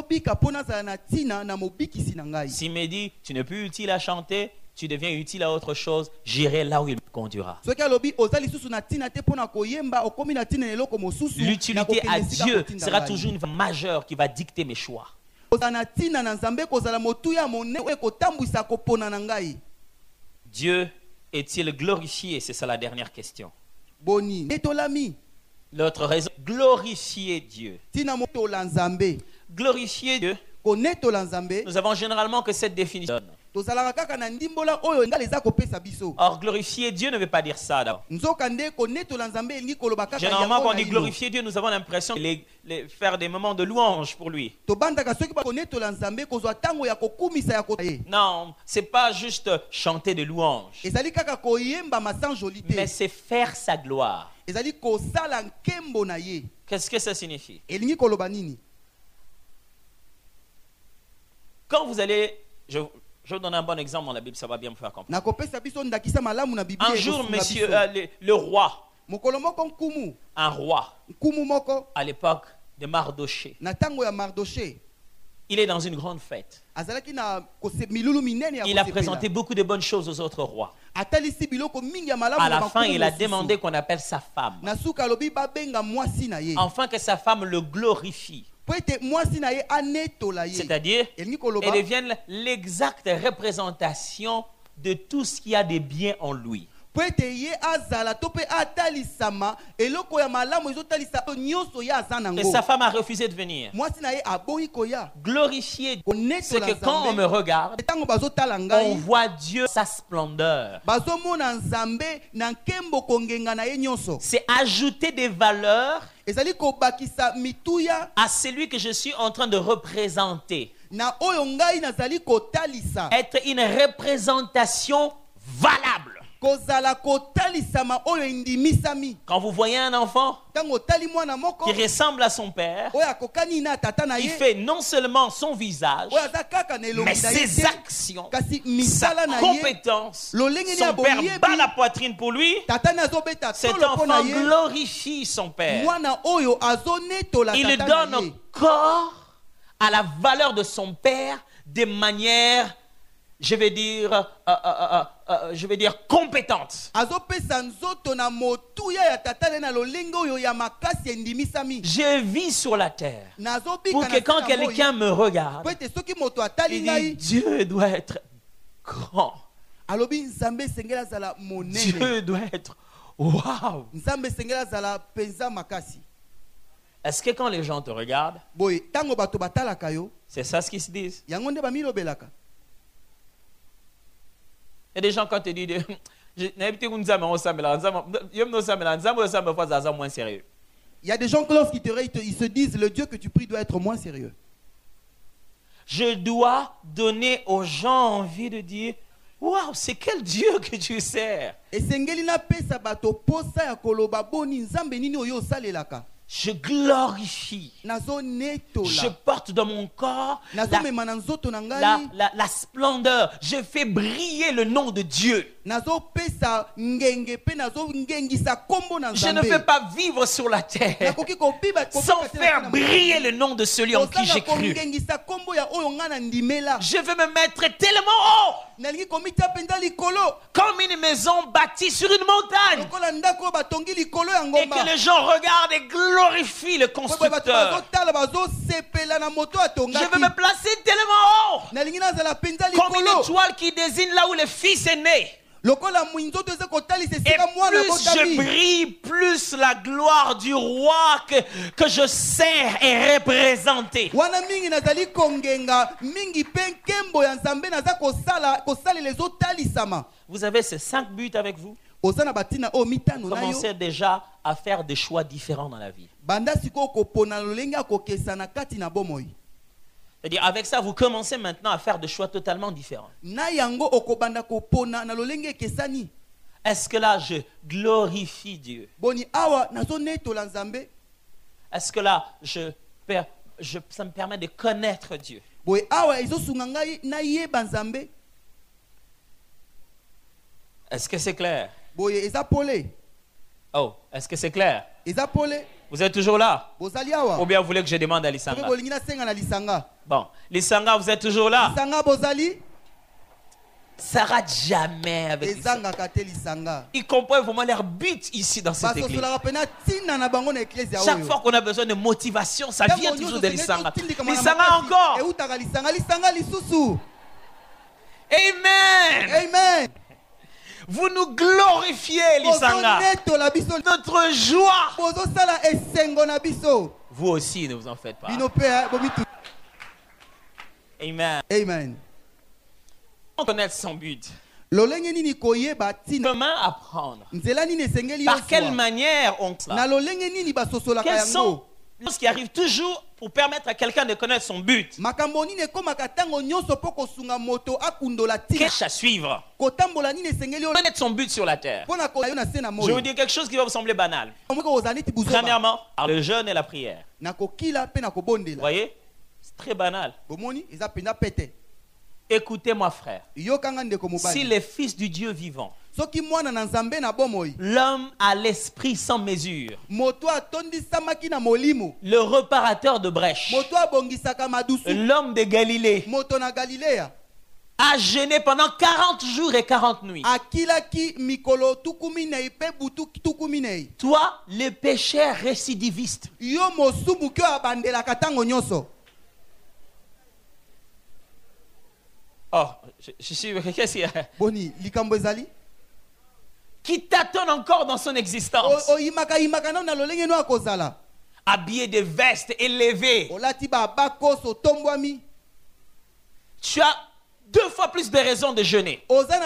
S'il me dit tu n'es plus utile à chanter, tu deviens utile à autre chose, j'irai là où il me conduira. L'utilité à Dieu sera toujours une voie majeure qui va dicter mes choix. Dieu est-il glorifié? C'est ça la dernière question. L'autre raison, glorifier Dieu. Glorifier Dieu, nous avons généralement que cette définition. Or, glorifier Dieu ne veut pas dire ça d'abord. Généralement, quand on dit glorifier Dieu, nous avons l'impression de les, les faire des moments de louange pour lui. Non, c'est pas juste chanter de louange, mais c'est faire sa gloire. Qu'est-ce que ça signifie? Quand vous allez... Je, Je vais vous donner un bon exemple dans la Bible, ça va bien me faire comprendre. Un jour, monsieur, euh, le, le roi, un roi, à l'époque de Mardoché, il est dans une grande fête. Il a présenté beaucoup de bonnes choses aux autres rois. À la fin, il a demandé qu'on appelle sa femme, afin que sa femme le glorifie. C'est-à-dire, elle devienne l'exacte représentation de tout ce qu'il y a de bien en lui. Et sa femme a refusé de venir. Glorifier, c'est que quand on me regarde, on voit Dieu, sa splendeur. C'est ajouter des valeurs à celui que je suis en train de représenter. Être une représentation valable. Quand vous voyez un enfant qui ressemble à son père, il fait non seulement son visage, mais ses actions, sa compétence. Son père bat la poitrine pour lui. Cet enfant glorifie son père. Il donne corps à la valeur de son père de manière, je vais dire, euh, euh, euh, euh, je vais dire compétente. Je vis sur la terre pour que quand quelqu'un me regarde, il dit Dieu doit être grand. Dieu doit être waouh. Est-ce que quand les gens te regardent, c'est ça ce qu'ils se disent? Il y a des gens quand te disent il y a des gens que lorsqu'ils te regardent, ils se disent le Dieu que tu pries doit être moins sérieux. Je dois donner aux gens envie de dire waouh, c'est quel Dieu que tu sers. Je glorifie. Je porte dans mon corps la, la, la, la splendeur. Je fais briller le nom de Dieu. Je ne vais pas vivre sur la terre sans faire briller le nom de celui en qui j'ai cru. Je veux me mettre tellement haut comme une maison bâtie sur une montagne et que les gens regardent et glorifient le constructeur. Je veux me placer tellement haut comme une étoile qui désigne là où le fils est né. Et plus je brille, plus la gloire du roi que, que je sers est représentée. Vous avez ces cinq buts avec vous. Commencez déjà à faire des choix différents dans la vie. C'est-à-dire, avec ça, vous commencez maintenant à faire des choix totalement différents. Est-ce que là, je glorifie Dieu? Est-ce que là, je, je, ça me permet de connaître Dieu? Est-ce que c'est clair? Oh, est-ce que c'est clair? Vous êtes toujours là? Ou bien vous voulez que je demande à Lisanga? Bon, Lisanga, vous êtes toujours là? Ça rate jamais avec Lisanga. Ils comprennent vraiment leur but ici dans cette église. Chaque fois qu'on a besoin de motivation, ça vient toujours de Lisanga. Lisanga encore. Amen. Amen. Vous nous glorifiez, Lisanga. Notre joie. Vous aussi, ne vous en faites pas. Amen. Amen. On connaît son but. Comment apprendre? Par quelle manière on cela? Quelles sont les choses qui arrivent toujours pour permettre à quelqu'un de connaître son but? Qu'est-ce à suivre? Connaître son but sur la terre. Je vais vous dire quelque chose qui va vous sembler banal. Premièrement, par le jeûne et la prière. Vous voyez? C'est très banal. Écoutez-moi, frère. Si les fils du Dieu vivant, l'homme à l'esprit sans mesure, le réparateur de brèches, l'homme de Galilée, a jeûné pendant quarante jours et quarante nuits. Toi, le pécheur récidiviste, oh, je, je suis... Qu'est-ce qu'il y a? Qui t'attend encore dans son existence. Habillé de vestes élevées. Tu as deux fois plus de raisons de jeûner.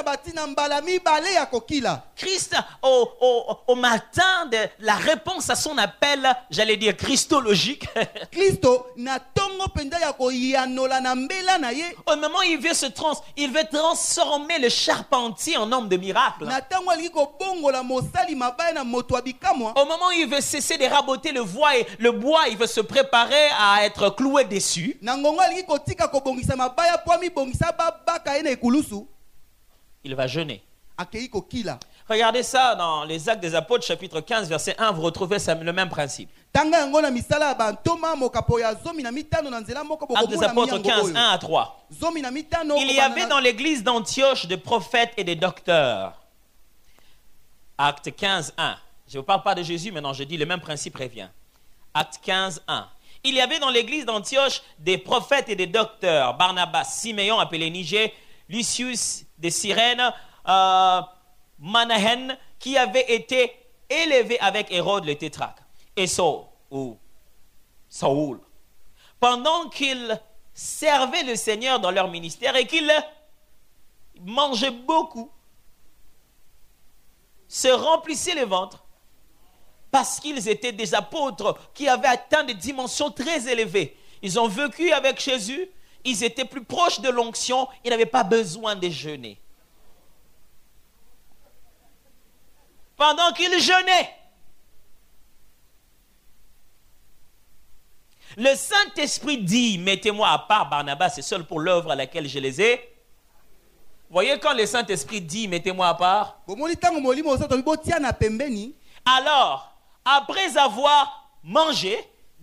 Christ, au, au, au matin de la réponse à son appel, j'allais dire christologique. Au moment où il veut se trans, il veut transformer le charpentier en homme de miracle. Au moment où il veut cesser de raboter le bois, et le bois, il veut se préparer à être cloué dessus. Il va jeûner. Regardez ça dans les Actes des Apôtres, chapitre quinze, verset un, vous retrouvez le même principe. Actes des Apôtres quinze, un à trois. Il y avait dans l'église d'Antioche des prophètes et des docteurs. Actes quinze, un. Je ne vous parle pas de Jésus, maintenant je dis le même principe revient. Actes quinze, un. Il y avait dans l'église d'Antioche des prophètes et des docteurs. Barnabas, Siméon appelé Niger, Lucius de Cyrène, euh, Manahen, qui avait été élevé avec Hérode le tétrarque. Et Saul, ou Saoul, pendant qu'ils servaient le Seigneur dans leur ministère et qu'ils mangeaient beaucoup, se remplissaient le ventre, parce qu'ils étaient des apôtres qui avaient atteint des dimensions très élevées. Ils ont vécu avec Jésus, ils étaient plus proches de l'onction, ils n'avaient pas besoin de jeûner. Pendant qu'ils jeûnaient, Le Saint-Esprit dit, mettez-moi à part Barnabas, c'est seul pour l'œuvre à laquelle je les ai. Voyez, quand le Saint-Esprit dit, mettez-moi à part. Alors, après avoir mangé,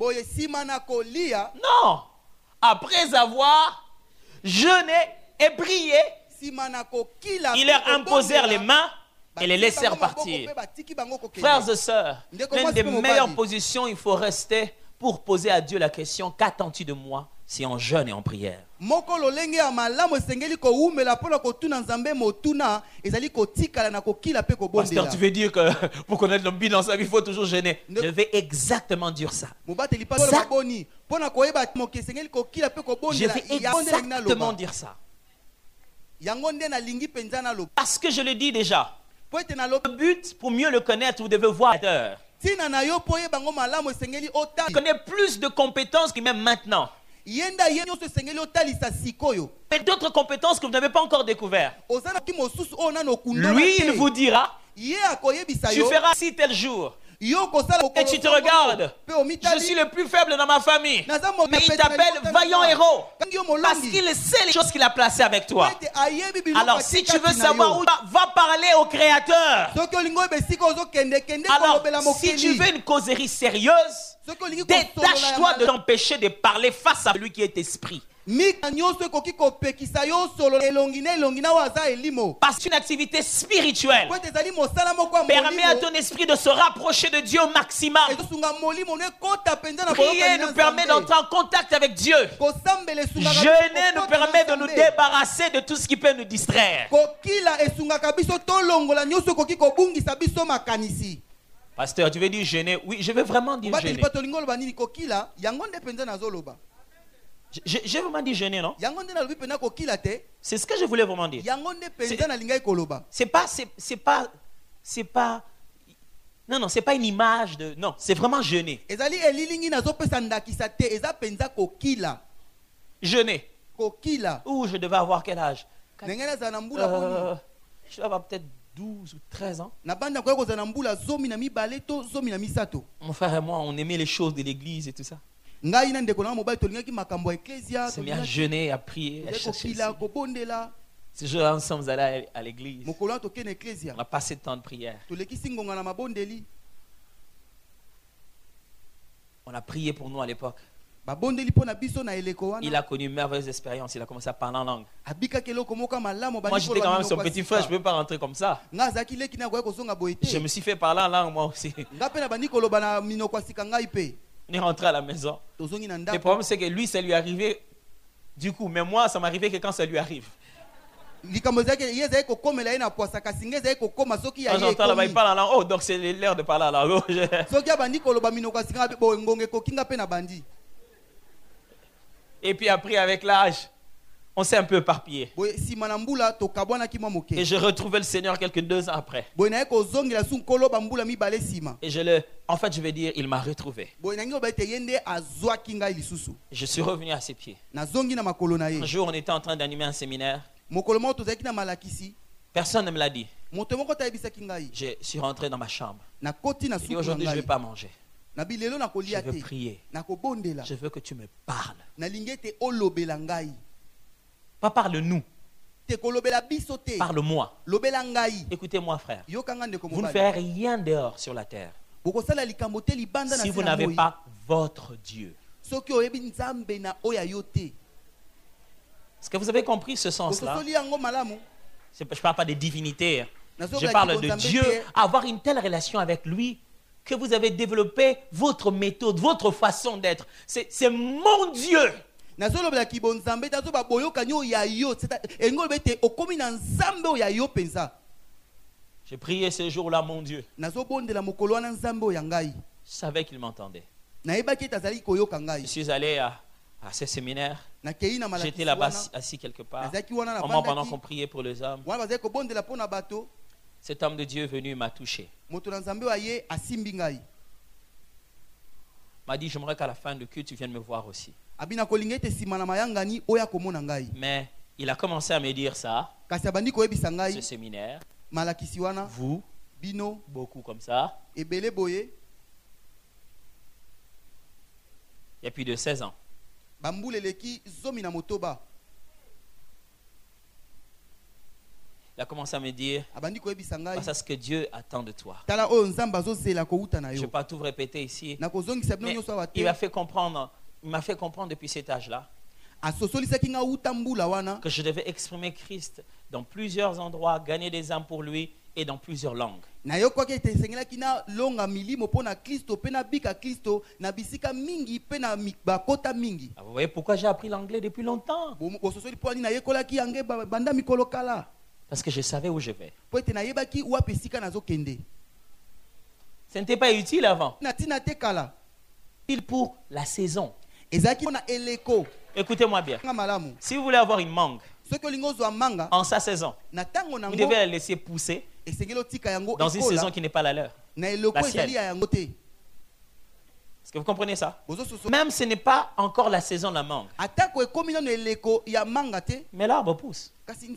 non, après avoir jeûné et prié, ils leur imposèrent les mains et les laissèrent partir. Frères et sœurs, l'une des meilleures positions, il faut rester pour poser à Dieu la question, qu'attends-tu de moi? C'est en jeûne et en prière. Pasteur, tu veux dire que pour connaître l'homme dans sa vie, il faut toujours jeûner. Je vais exactement dire ça. Je vais exactement dire ça. Parce que je le dis déjà. Le but, pour mieux le connaître, vous devez voir. Il connaît plus de compétences que même maintenant. Et d'autres compétences que vous n'avez pas encore découvertes. Lui, il vous dira, tu feras ci tel jour. Et tu te regardes, je suis le plus faible dans ma famille, mais il t'appelle vaillant héros parce qu'il sait les choses qu'il a placées avec toi. Alors si tu veux savoir où, va parler au Créateur. Alors si tu veux une causerie sérieuse, détache-toi de t'empêcher de parler face à lui qui est esprit. Parce qu'une activité spirituelle permet à ton esprit de se rapprocher de Dieu au maximum. Prier nous permet d'entrer en contact avec Dieu. Jeûner nous permet de nous débarrasser de tout ce qui peut nous distraire. Pasteur, tu veux dire jeûner? Oui, je veux vraiment dire jeûner. Je, je vraiment dit jeûner, non? C'est ce que je voulais vraiment dire. C'est pas, c'est, c'est pas, c'est pas, non, non, c'est pas une image de, non, c'est vraiment jeûner. Jeûner. Ouh, je devais avoir quel âge? euh, Je dois avoir peut-être douze ou treize ans. Mon frère et moi, on aimait les choses de l'église et tout ça. C'est bien jeûner, à prier, à chercher. Ce jour-là, nous sommes allés à l'église. On a passé de temps de prière. On a prié pour nous à l'époque. Il a connu une merveilleuse expérience. Il a commencé à parler en langue. Moi, j'étais quand même son petit frère. Je ne peux pas rentrer comme ça. Je me suis fait parler en langue, moi aussi. On est rentré à la maison. Le problème, c'est que lui, ça lui arrivait du coup. Mais moi, ça m'arrivait que quand ça lui arrive. Quand j'entends là-bas, il parle en langue. Oh, donc c'est l'heure de parler en langue. Et puis après, avec l'âge, on s'est un peu éparpillé. Et je retrouvais le Seigneur quelques deux ans après. Et je le, en fait, je vais dire, il m'a retrouvé. Je suis revenu à ses pieds. Un jour, on était en train d'animer un séminaire. Personne ne me l'a dit. Je suis rentré dans ma chambre. Et aujourd'hui, je ne vais pas manger. Je veux prier. Je veux que tu me parles. Pas parle-nous. Parle-moi. Écoutez-moi, frère. Vous ne ferez rien dehors sur la terre si vous n'avez pas votre Dieu. Est-ce que vous avez compris ce sens-là? Je ne parle pas de divinité. Je parle de Dieu. Avoir une telle relation avec lui que vous avez développé votre méthode, votre façon d'être. C'est, c'est mon Dieu. J'ai prié ce jour-là, mon Dieu. Je savais qu'il m'entendait. Je suis allé à, à ce séminaire. J'étais là-bas assis quelque part. Moment pendant qu'on priait pour les hommes. Cet homme de Dieu est venu, m'a touché. M'a dit, j'aimerais qu'à la fin du culte, tu viennes me voir aussi. Mais il a commencé à me dire ça. Ce séminaire. Vous, beaucoup comme ça. Il y a plus de seize ans. Il a commencé à me dire, c'est ce que Dieu attend de toi. Je ne vais pas tout répéter ici. Mais il m'a fait comprendre, il m'a fait comprendre depuis cet âge-là que je devais exprimer Christ dans plusieurs endroits, gagner des âmes pour lui et dans plusieurs langues. Ah, vous voyez pourquoi j'ai appris l'anglais depuis longtemps? Parce que je savais où je vais. Ce n'était pas utile avant. Utile pour la saison. Écoutez-moi bien. Si vous voulez avoir une mangue en sa saison, vous devez la laisser pousser dans une saison qui n'est pas la leur. La sienne. Est-ce que vous comprenez ça? Même ce n'est pas encore la saison de la mangue. Mais l'arbre pousse.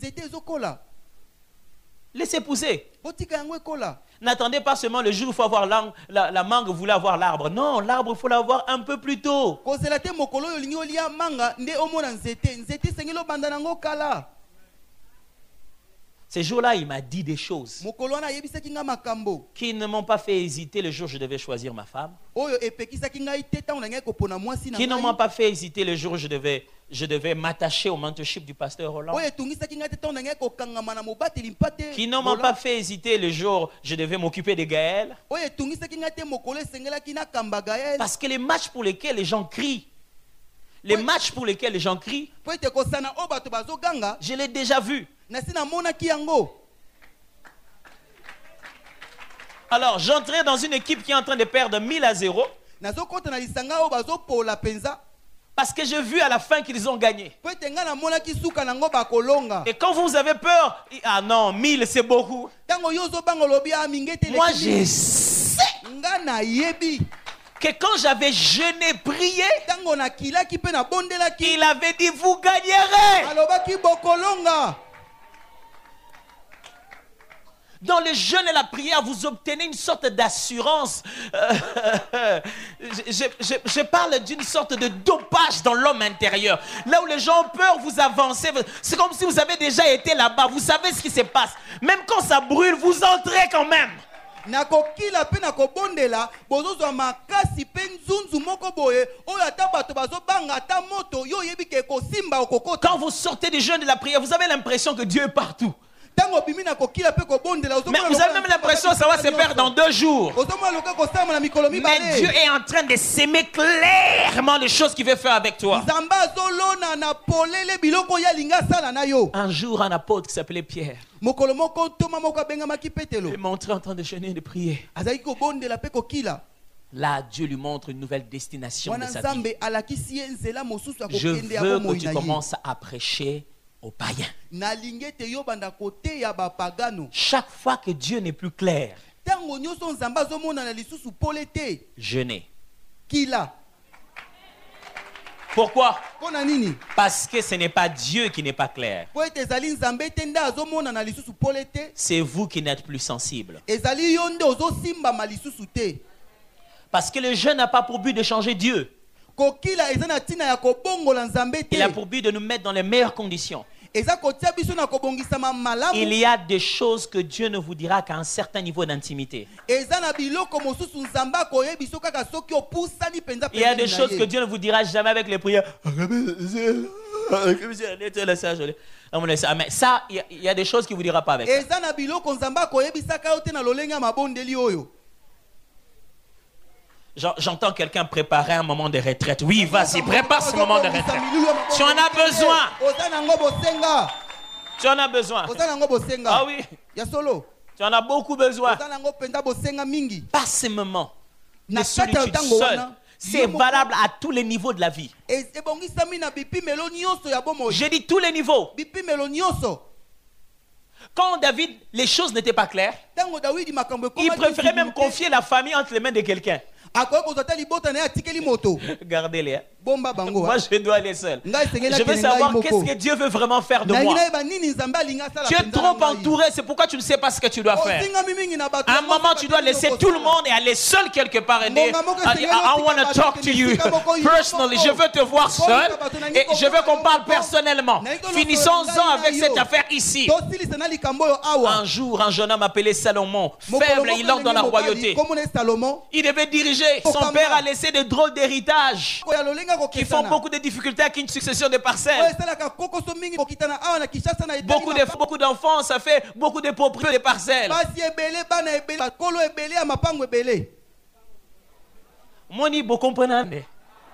Laissez pousser. N'attendez pas seulement le jour où il faut avoir la, la, la mangue, vous voulez avoir l'arbre. Non, l'arbre, il faut l'avoir un peu plus tôt. Ces jours-là, il m'a dit des choses qui ne m'ont pas fait hésiter le jour où je devais choisir ma femme. Qui ne m'ont pas fait hésiter le jour où je devais, je devais m'attacher au mentorship du pasteur Roland. Qui ne m'ont pas fait hésiter le jour où je devais m'occuper de Gaël. Parce que les matchs pour lesquels les gens crient, les matchs pour lesquels les gens crient, je l'ai déjà vu. Alors, j'entrais dans une équipe qui est en train de perdre mille à zéro. Parce que j'ai vu à la fin qu'ils ont gagné. Et quand vous avez peur, ah non, mille c'est beaucoup. Moi, je sais que quand j'avais jeûné, prié, il avait dit, vous gagnerez. Dans le jeûne et la prière, vous obtenez une sorte d'assurance. Euh, je, je, je parle d'une sorte de dopage dans l'homme intérieur. Là où les gens ont peur, vous avancez. C'est comme si vous avez déjà été là-bas. Vous savez ce qui se passe. Même quand ça brûle, vous entrez quand même. Quand vous sortez du jeûne de la prière, vous avez l'impression que Dieu est partout. Mais vous avez même l'impression que ça va se faire dans deux jours. Mais Dieu est en train de s'aimer clairement les choses qu'il veut faire avec toi. Un jour, un apôtre qui s'appelait Pierre est montré en train de jeûner et de prier. Là, Dieu lui montre une nouvelle destination de sa vie. Je veux que tu commences à prêcher aux païens. Chaque fois que Dieu n'est plus clair, jeûnez. Pourquoi? Parce que ce n'est pas Dieu qui n'est pas clair. C'est vous qui n'êtes plus sensible. Parce que le jeûne n'a pas pour but de changer Dieu. Il a pour but de nous mettre dans les meilleures conditions. Il y a des choses que Dieu ne vous dira qu'à un certain niveau d'intimité. Il y a des choses que Dieu ne vous dira jamais avec les prières. Mais ça, il y a des choses qu'il ne vous dira pas avec ça. J'entends quelqu'un préparer un moment de retraite. Oui, vas-y, prépare ce moment de retraite. Tu en as besoin. Tu en as besoin. Ah oui. Tu en as beaucoup besoin. Pas ce moment de solitude seul. C'est valable à tous les niveaux de la vie. J'ai dit tous les niveaux. Quand David, les choses n'étaient pas claires, il préférait même confier la famille entre les mains de quelqu'un. Gardez-les. Moi, je dois aller seul. Je veux savoir qu'est-ce que Dieu veut vraiment faire de moi. Tu es trop entouré, c'est pourquoi tu ne sais pas ce que tu dois faire. À un moment, tu dois laisser tout le monde et aller seul quelque part et dire, I, I want to talk to you personally. Je veux te voir seul et je veux qu'on parle personnellement. Finissons-en avec cette affaire ici. Un jour, un jeune homme appelé Salomon, faible, il entre dans la royauté. Il devait diriger. Son père a laissé des drôles d'héritage qui font beaucoup de difficultés avec une succession de parcelles. Beaucoup de, beaucoup d'enfants, ça fait beaucoup de propriétés de parcelles. Moni, vous comprenez?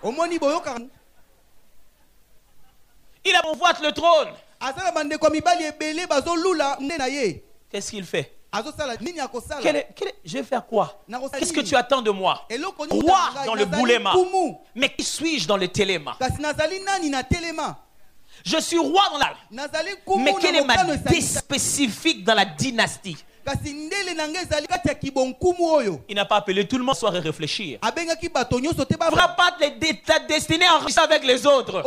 Il a convoite le trône. Qu'est-ce qu'il fait? Quel est, quel est, je vais faire quoi? Qu'est-ce que tu attends de moi? Roi dans le boulema. Mais qui suis-je dans le téléma? Je suis roi dans la... Mais quelle est ma dé spécifique dans la dynastie? Il n'a pas appelé tout le monde à soir et réfléchir. Fera pas ta destinée enrichie avec les autres.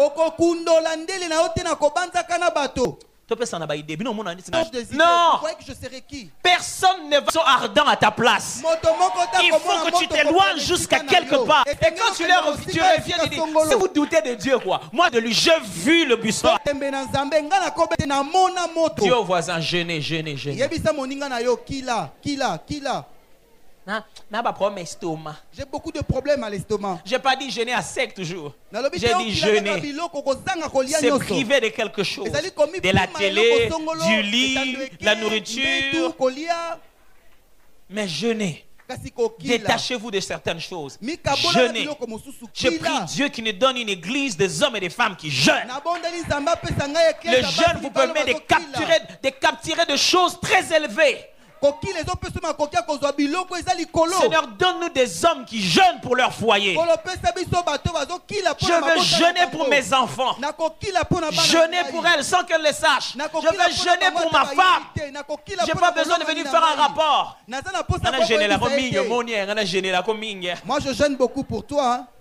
Non, personne ne va être ardent à ta place. Il faut que tu t'éloignes jusqu'à quelque part. Et quand tu leur tu reviens, tu dis, si vous doutez de Dieu, quoi, moi de lui, j'ai vu le buisson. Dis au voisin, jeûner, jeûner, jeûner. J'ai beaucoup de problèmes à l'estomac. J'ai pas dit jeûner à sec toujours. J'ai dit jeûner. C'est privé de quelque chose. De la télé, du lit, la nourriture. Mais jeûner. Détachez-vous de certaines choses. Jeûnez. Je prie Dieu qui nous donne une église des hommes et des femmes qui jeûnent. Le jeûne vous permet de capturer, de capturer des choses très élevées. Seigneur, donne-nous des hommes qui jeûnent pour leur foyer. Je veux jeûner pour mes enfants. Jeûner pour elles sans qu'elles le sachent. Je veux jeûner pour ma femme. Je n'ai pas besoin de venir faire un rapport. Moi, je jeûne beaucoup pour toi. Hein?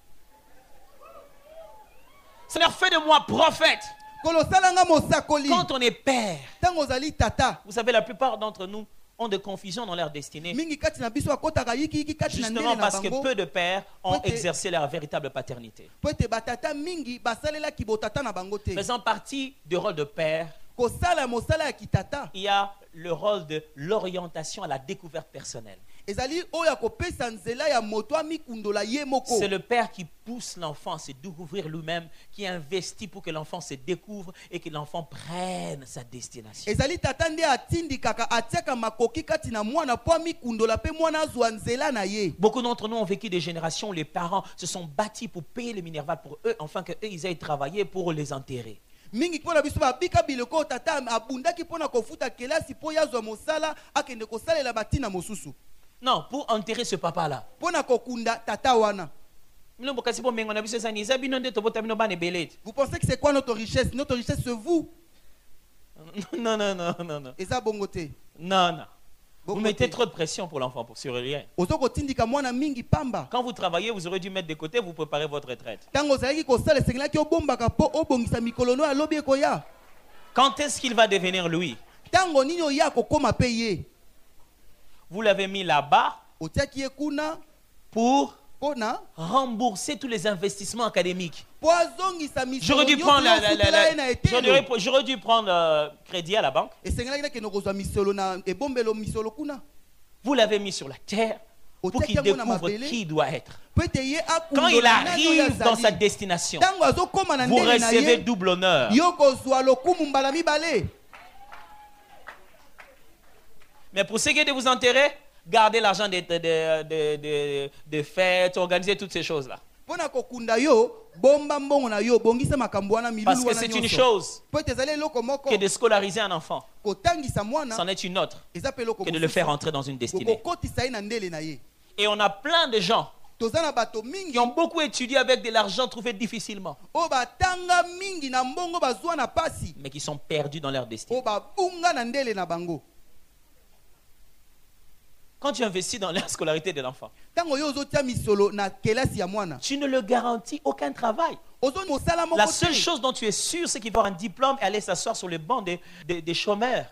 Seigneur, fais de moi prophète. Quand on est père, vous savez, la plupart d'entre nous ont des confusions dans leur destinée. Justement parce que peu de pères ont exercé leur véritable paternité. Faisant partie du rôle de père, il y a le rôle de l'orientation à la découverte personnelle. C'est le père qui pousse l'enfant à se découvrir lui-même, qui investit pour que l'enfant se découvre et que l'enfant prenne sa destination. Beaucoup d'entre nous ont vécu des générations où les parents se sont bâtis pour payer les minervales pour eux, afin qu'eux ils aillent travailler pour les enterrer. Non, pour enterrer ce papa-là. Vous pensez que c'est quoi notre richesse? Notre richesse, c'est vous. Non, non, non, non, non. Non, non. Vous mettez trop de pression pour l'enfant, pour sur rien. Quand vous travaillez, vous aurez dû mettre de côté, vous préparez votre retraite. Quand est-ce qu'il va devenir lui? Vous l'avez mis là-bas pour rembourser tous les investissements académiques. J'aurais dû prendre la, la, la, la, j'aurais, j'aurais dû prendre euh, crédit à la banque. Vous l'avez mis sur la terre pour qu'il découvre qui il doit être. Quand il arrive dans sa destination, vous recevez double honneur. Mais pour ce qui est de vous enterrer, gardez l'argent des de, de, de, de, de fêtes, organisez toutes ces choses-là. Parce que c'est une chose que de scolariser un enfant. C'en est une autre que de le faire entrer dans une destinée. Et on a plein de gens qui ont beaucoup étudié avec de l'argent trouvé difficilement, mais qui sont perdus dans leur destinée. Quand tu investis dans la scolarité de l'enfant, tu ne le garantis aucun travail. La seule chose dont tu es sûr, c'est qu'il va avoir un diplôme et aller s'asseoir sur le banc des, des, des chômeurs.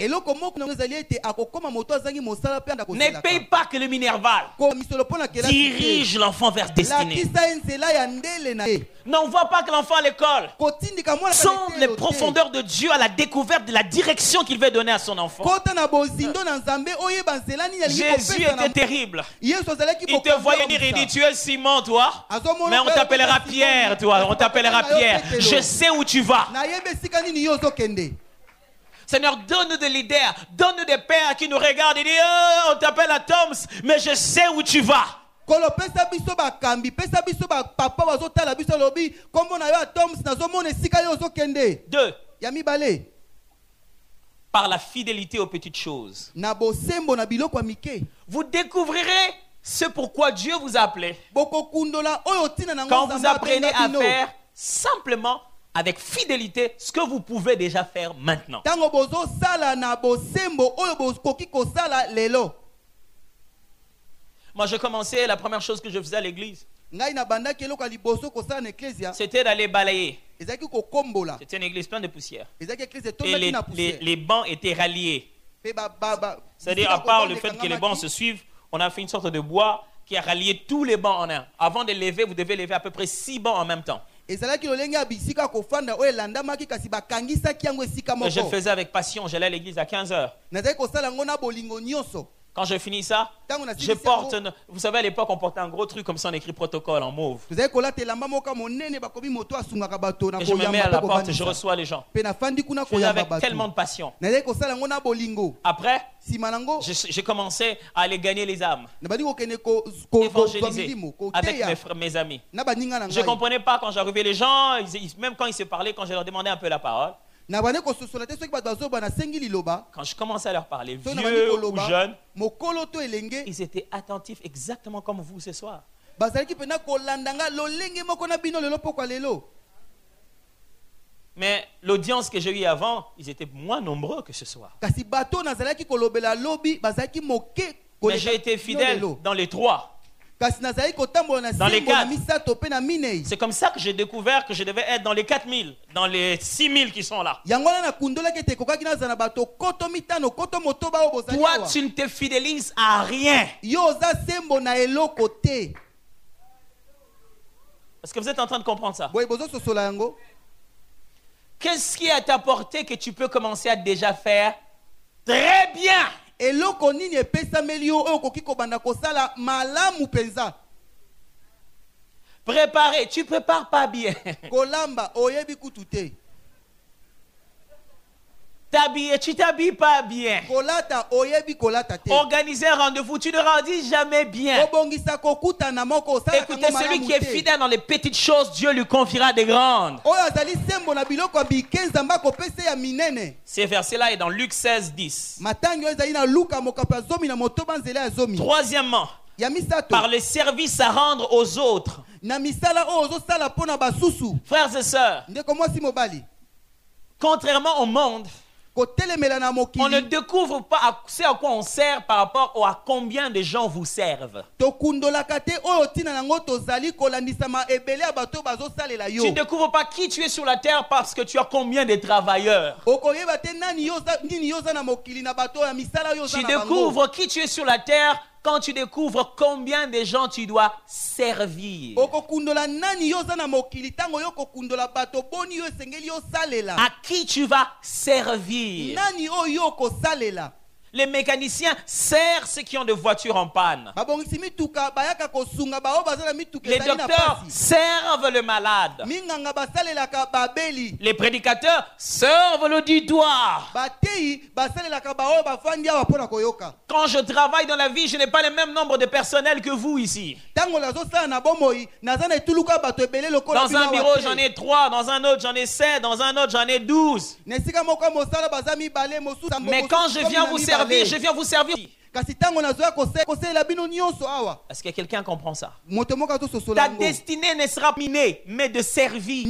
Ne paye pas que le minerval. Dirige l'enfant vers destinée. N'envoie pas que l'enfant à l'école. Sonde les profondeurs de Dieu à la découverte de la direction qu'il veut donner à son enfant. Jésus était terrible. Il te voyait dire, il dit, tu es Simon, toi. Mais on t'appellera Pierre, toi. On t'appellera Pierre. Je sais où tu vas. Seigneur, donne-nous des leaders, donne-nous des pères qui nous regardent et disent, oh, on t'appelle à Toms, mais je sais où tu vas. Deux. Par la fidélité aux petites choses. Vous découvrirez ce pourquoi Dieu vous a appelé. Quand vous apprenez à faire simplement avec fidélité ce que vous pouvez déjà faire maintenant. Moi, je commençais, la première chose que je faisais à l'église, c'était d'aller balayer. C'était une église pleine de poussière. Et les, les, les bancs étaient ralliés. C'est-à-dire, à part le fait que les bancs se suivent, on a fait une sorte de bois qui a rallié tous les bancs en un. Avant de lever, vous devez lever à peu près six bancs en même temps. Et je le faisais avec passion. J'allais à l'église à quinze heures. Quand je finis ça, je porte, vous savez à l'époque on portait un gros truc comme ça, on écrit protocole en mauve. Et je me mets à la porte et je reçois les gens. Je faisais avec tellement de passion. Après, j'ai commencé à aller gagner les âmes, évangéliser avec mes, frères, mes amis. Je ne comprenais pas quand j'arrivais les gens, ils, même quand ils se parlaient, quand je leur demandais un peu la parole. Quand je commençais à leur parler, vieux ou jeunes, ils étaient attentifs exactement comme vous ce soir. Mais l'audience que j'ai eue avant, ils étaient moins nombreux que ce soir. Mais j'ai été fidèle dans les trois. Dans les quatre. C'est comme ça que j'ai découvert que je devais être dans les quatre mille, dans les six mille qui sont là. Toi, tu ne te fidélises à rien. Est-ce que vous êtes en train de comprendre ça? Qu'est-ce qui a t'apporté que tu peux commencer à déjà faire très bien? Préparer, tu prépares pas bien. T'habiller, tu t'habilles pas bien. Organiser un rendez-vous, tu ne rendis jamais bien. Écoutez, celui qui est fidèle dans les petites choses, Dieu lui confiera des grandes. Ces versets-là est dans Luc seize, dix. Troisièmement, par le service à rendre aux autres. Frères et sœurs, contrairement au monde, on ne découvre pas ce à quoi on sert par rapport à combien de gens vous servent. Tu ne découvres pas qui tu es sur la terre parce que tu as combien de travailleurs. Tu découvres qui tu es sur la terre quand tu découvres combien de gens tu dois servir. À qui tu vas servir. Les mécaniciens servent ceux qui ont des voitures en panne. Les docteurs servent le malade. Les prédicateurs servent l'auditoire. Quand je travaille dans la vie, je n'ai pas le même nombre de personnel que vous ici. Dans un bureau, j'en ai trois. Dans un autre, j'en ai sept. Dans un autre, j'en ai douze. Mais quand je viens vous servir, je viens vous servir. Est-ce que quelqu'un comprend ça? Ta destinée ne sera minée, mais de servir.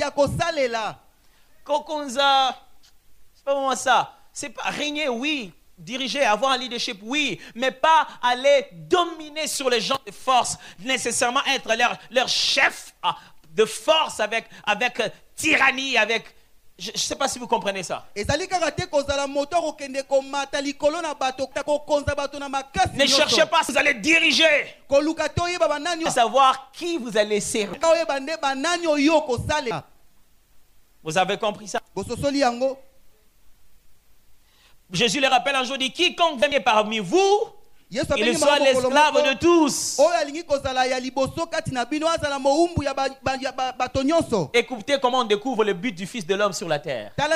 Kokonza, c'est pas vraiment ça. C'est pas régner, oui. diriger, avoir un leadership, oui, mais pas aller dominer sur les gens de force, nécessairement être leur, leur chef de force avec, avec tyrannie, avec... Je ne sais pas si vous comprenez ça. Ne cherchez pas si vous allez diriger. Savoir qui vous allez servir. Vous avez compris ça? Jésus le rappelle un jour, dit, quiconque vient parmi vous, il soit l'esclave de tous. Écoutez comment on découvre le but du Fils de l'homme sur la terre. Car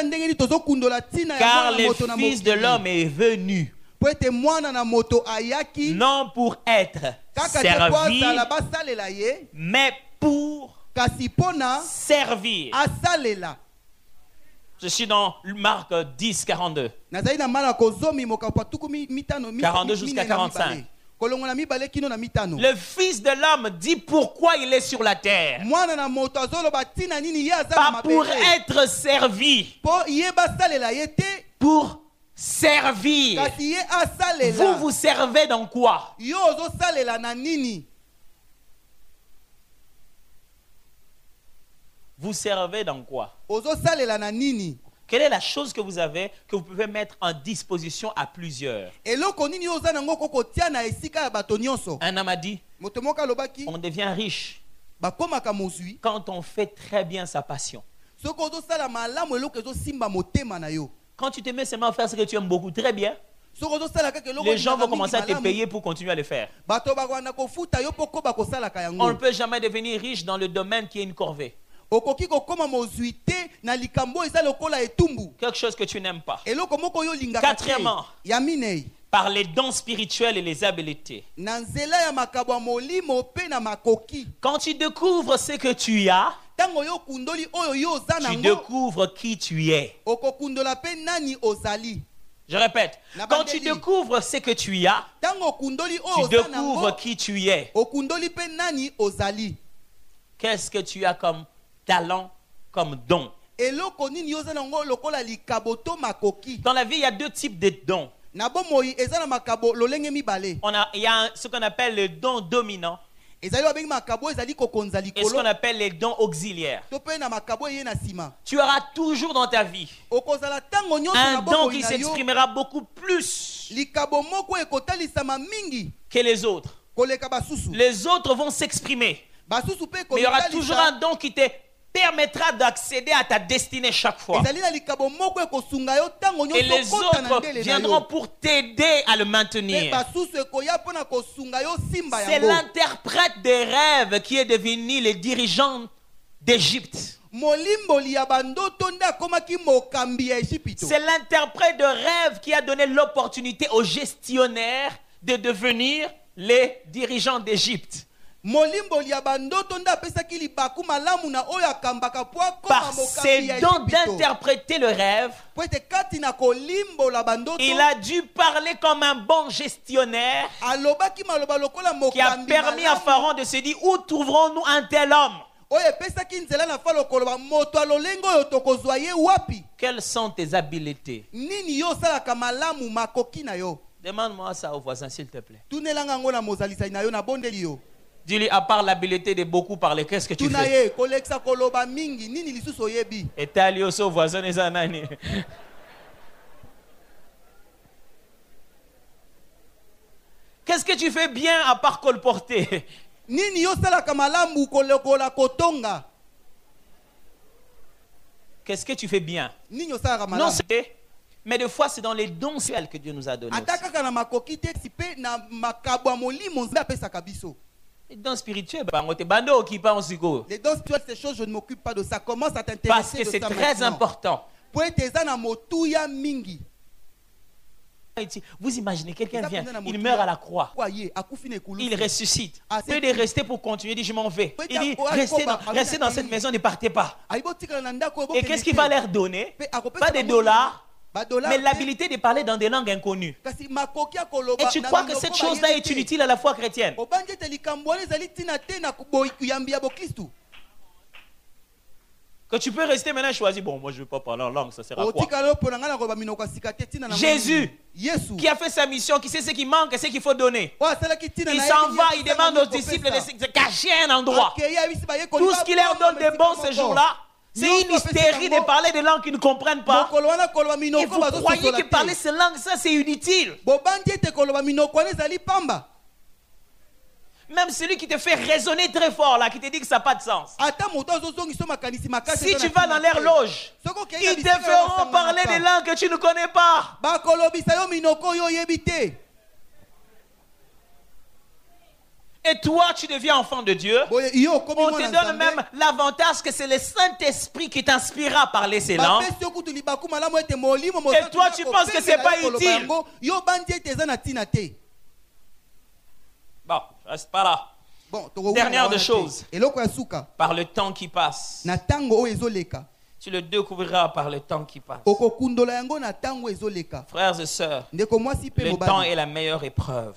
le Fils de l'homme est venu non pour être servi, mais pour servir. Je suis dans Marc dix, quarante-deux. quarante-deux jusqu'à quarante-cinq. Le Fils de l'homme dit pourquoi il est sur la terre. Pas pour être servi. Pour servir. Vous vous servez dans quoi? Vous servez dans quoi? Quelle est la chose que vous avez que vous pouvez mettre en disposition à plusieurs? Un homme a dit, on devient riche quand on fait très bien sa passion. Quand tu te mets seulement à faire ce que tu aimes beaucoup, très bien, les gens vont commencer à te payer pour continuer à le faire. On ne peut jamais devenir riche dans le domaine qui est une corvée. Quelque chose que tu n'aimes pas. Quatrièmement, par les dons spirituels et les habiletés. Quand tu découvres ce que tu as, tu découvres qui tu es. Je répète, quand tu découvres ce que tu as, tu découvres qui tu es. Qu'est-ce que tu as comme talent, comme don? Dans la vie, il y a deux types de dons. On a, il y a un, ce qu'on appelle le don dominant et ce qu'on appelle les dons auxiliaires. Tu auras toujours dans ta vie un don qui s'exprimera beaucoup plus que les autres. Les autres vont s'exprimer, mais il y aura toujours un don qui te permettra d'accéder à ta destinée chaque fois. Et les autres viendront pour t'aider à le maintenir. C'est l'interprète des rêves qui est devenu le dirigeant d'Égypte. C'est l'interprète de rêves qui a donné l'opportunité aux gestionnaires de devenir les dirigeants d'Égypte. Par ses dons d'interpréter le rêve, il a dû parler comme un bon gestionnaire qui a permis à Pharaon de se dire, où trouverons-nous un tel homme? Quelles sont tes habiletés? Demande-moi ça au voisin, s'il te plaît. Dis-lui, à part l'habileté de beaucoup parler, qu'est-ce que tu fais? Et t'es allé au voisin des années. Qu'est-ce que tu fais bien à part colporter? Qu'est-ce que tu fais bien? Non, c'est... Mais des fois, c'est dans les dons que Dieu nous a donnés. Les dons spirituels, les dons spirituels, ces choses, je ne m'occupe pas de ça. Commence à t'intéresser. Parce que c'est très maintenant. Important. Vous imaginez, quelqu'un vient, il meurt à la croix, il ressuscite. Peut de rester pour continuer, il dit je m'en vais. Il dit restez dans, restez dans cette maison, ne partez pas. Et qu'est-ce qu'il va leur donner? Pas des dollars, mais l'habilité de parler dans des langues inconnues. Et tu crois que cette chose-là est inutile à la foi chrétienne? Que tu peux rester maintenant et choisir, bon, moi je ne veux pas parler en langue, ça sert à quoi? Jésus qui a fait sa mission, qui sait ce qui manque et ce qu'il faut donner. Il s'en va, il demande aux disciples de se cacher un endroit. Tout ce qu'il leur donne de bon ce jour-là, c'est une hystérie de parler des langues qu'ils ne comprennent pas. Et vous croyez que parler ces langues, ça c'est inutile. Même celui qui te fait raisonner très fort là, qui te dit que ça n'a pas de sens. Si tu vas dans leur loge, ils te feront parler des langues que tu ne connais pas. Et toi, tu deviens enfant de Dieu. On te donne même l'avantage que c'est le Saint-Esprit qui t'inspirera à parler ces langues. Et toi, tu penses que ce n'est pas utile. Bon, je reste pas là. Dernière des choses. Par le temps qui passe. Tu le découvriras par le temps qui passe. Frères et sœurs, le temps est la meilleure épreuve.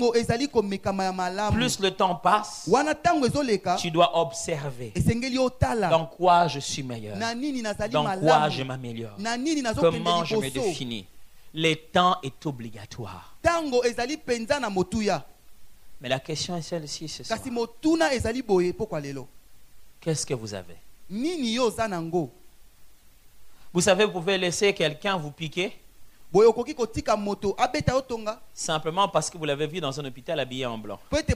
Plus le temps passe, tu dois observer dans quoi je suis meilleur, dans quoi je m'améliore, comment je me définis. Le temps est obligatoire. Mais la question est celle-ci ce soir. Qu'est-ce que vous avez? Vous savez, vous pouvez laisser quelqu'un vous piquer simplement parce que vous l'avez vu dans un hôpital habillé en blanc. Vous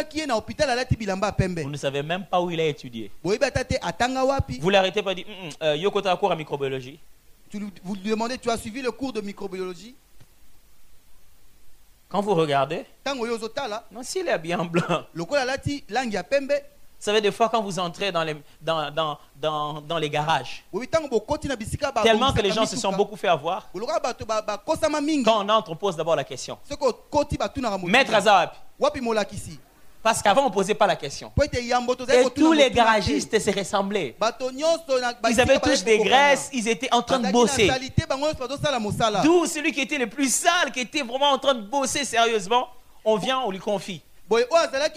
ne savez même pas où il a étudié. Vous l'arrêtez pas dire euh, Yoko tu as cours en microbiologie. Vous lui demandez, tu as suivi le cours de microbiologie? Quand vous regardez, non, s'il est habillé en blanc. Vous savez, des fois, quand vous entrez dans les, dans, dans, dans, dans les garages, tellement que les gens se sont beaucoup fait avoir, quand on entre, on pose d'abord la question. Maître Azawapi. Parce qu'avant, on ne posait pas la question. Et tous les garagistes se ressemblaient. Ils avaient tous des graisses, ils étaient en train de bosser. D'où celui qui était le plus sale, qui était vraiment en train de bosser sérieusement, on vient, on lui confie. Et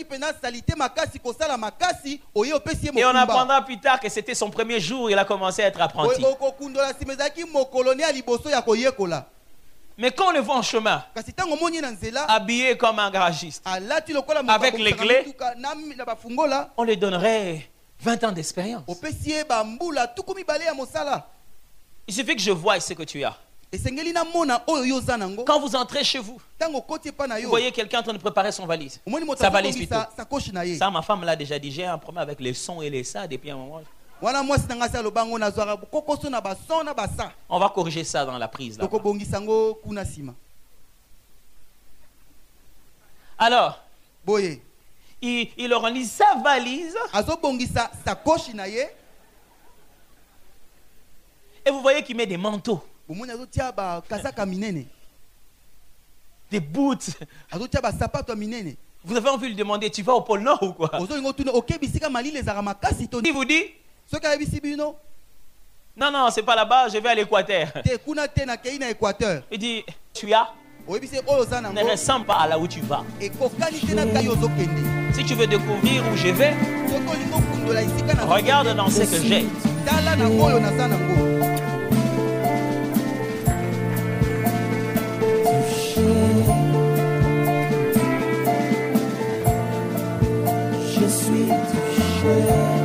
on apprendra plus tard que c'était son premier jour, il a commencé à être apprenti. Mais quand on le voit en chemin, habillé comme un garagiste, avec les clés, on lui donnerait vingt ans d'expérience. Il suffit que je voie ce que tu as. Quand vous entrez chez vous, vous voyez quelqu'un en train de préparer son valise. Sa valise plutôt. Ça, ma femme l'a déjà dit, j'ai un problème avec les sons et les ça depuis un moment. On va corriger ça dans la prise. Là. Alors, il, il organise sa valise. Et vous voyez qu'il met des manteaux, des boots. Vous avez envie de lui demander, tu vas au pôle Nord ou quoi? Il vous dit, non, non, c'est pas là-bas, je vais à l'Équateur. Il dit, tu as, ne ressemble pas à là où tu vas. Si tu veux découvrir où je vais, regarde dans ce que j'ai. Je suis touché.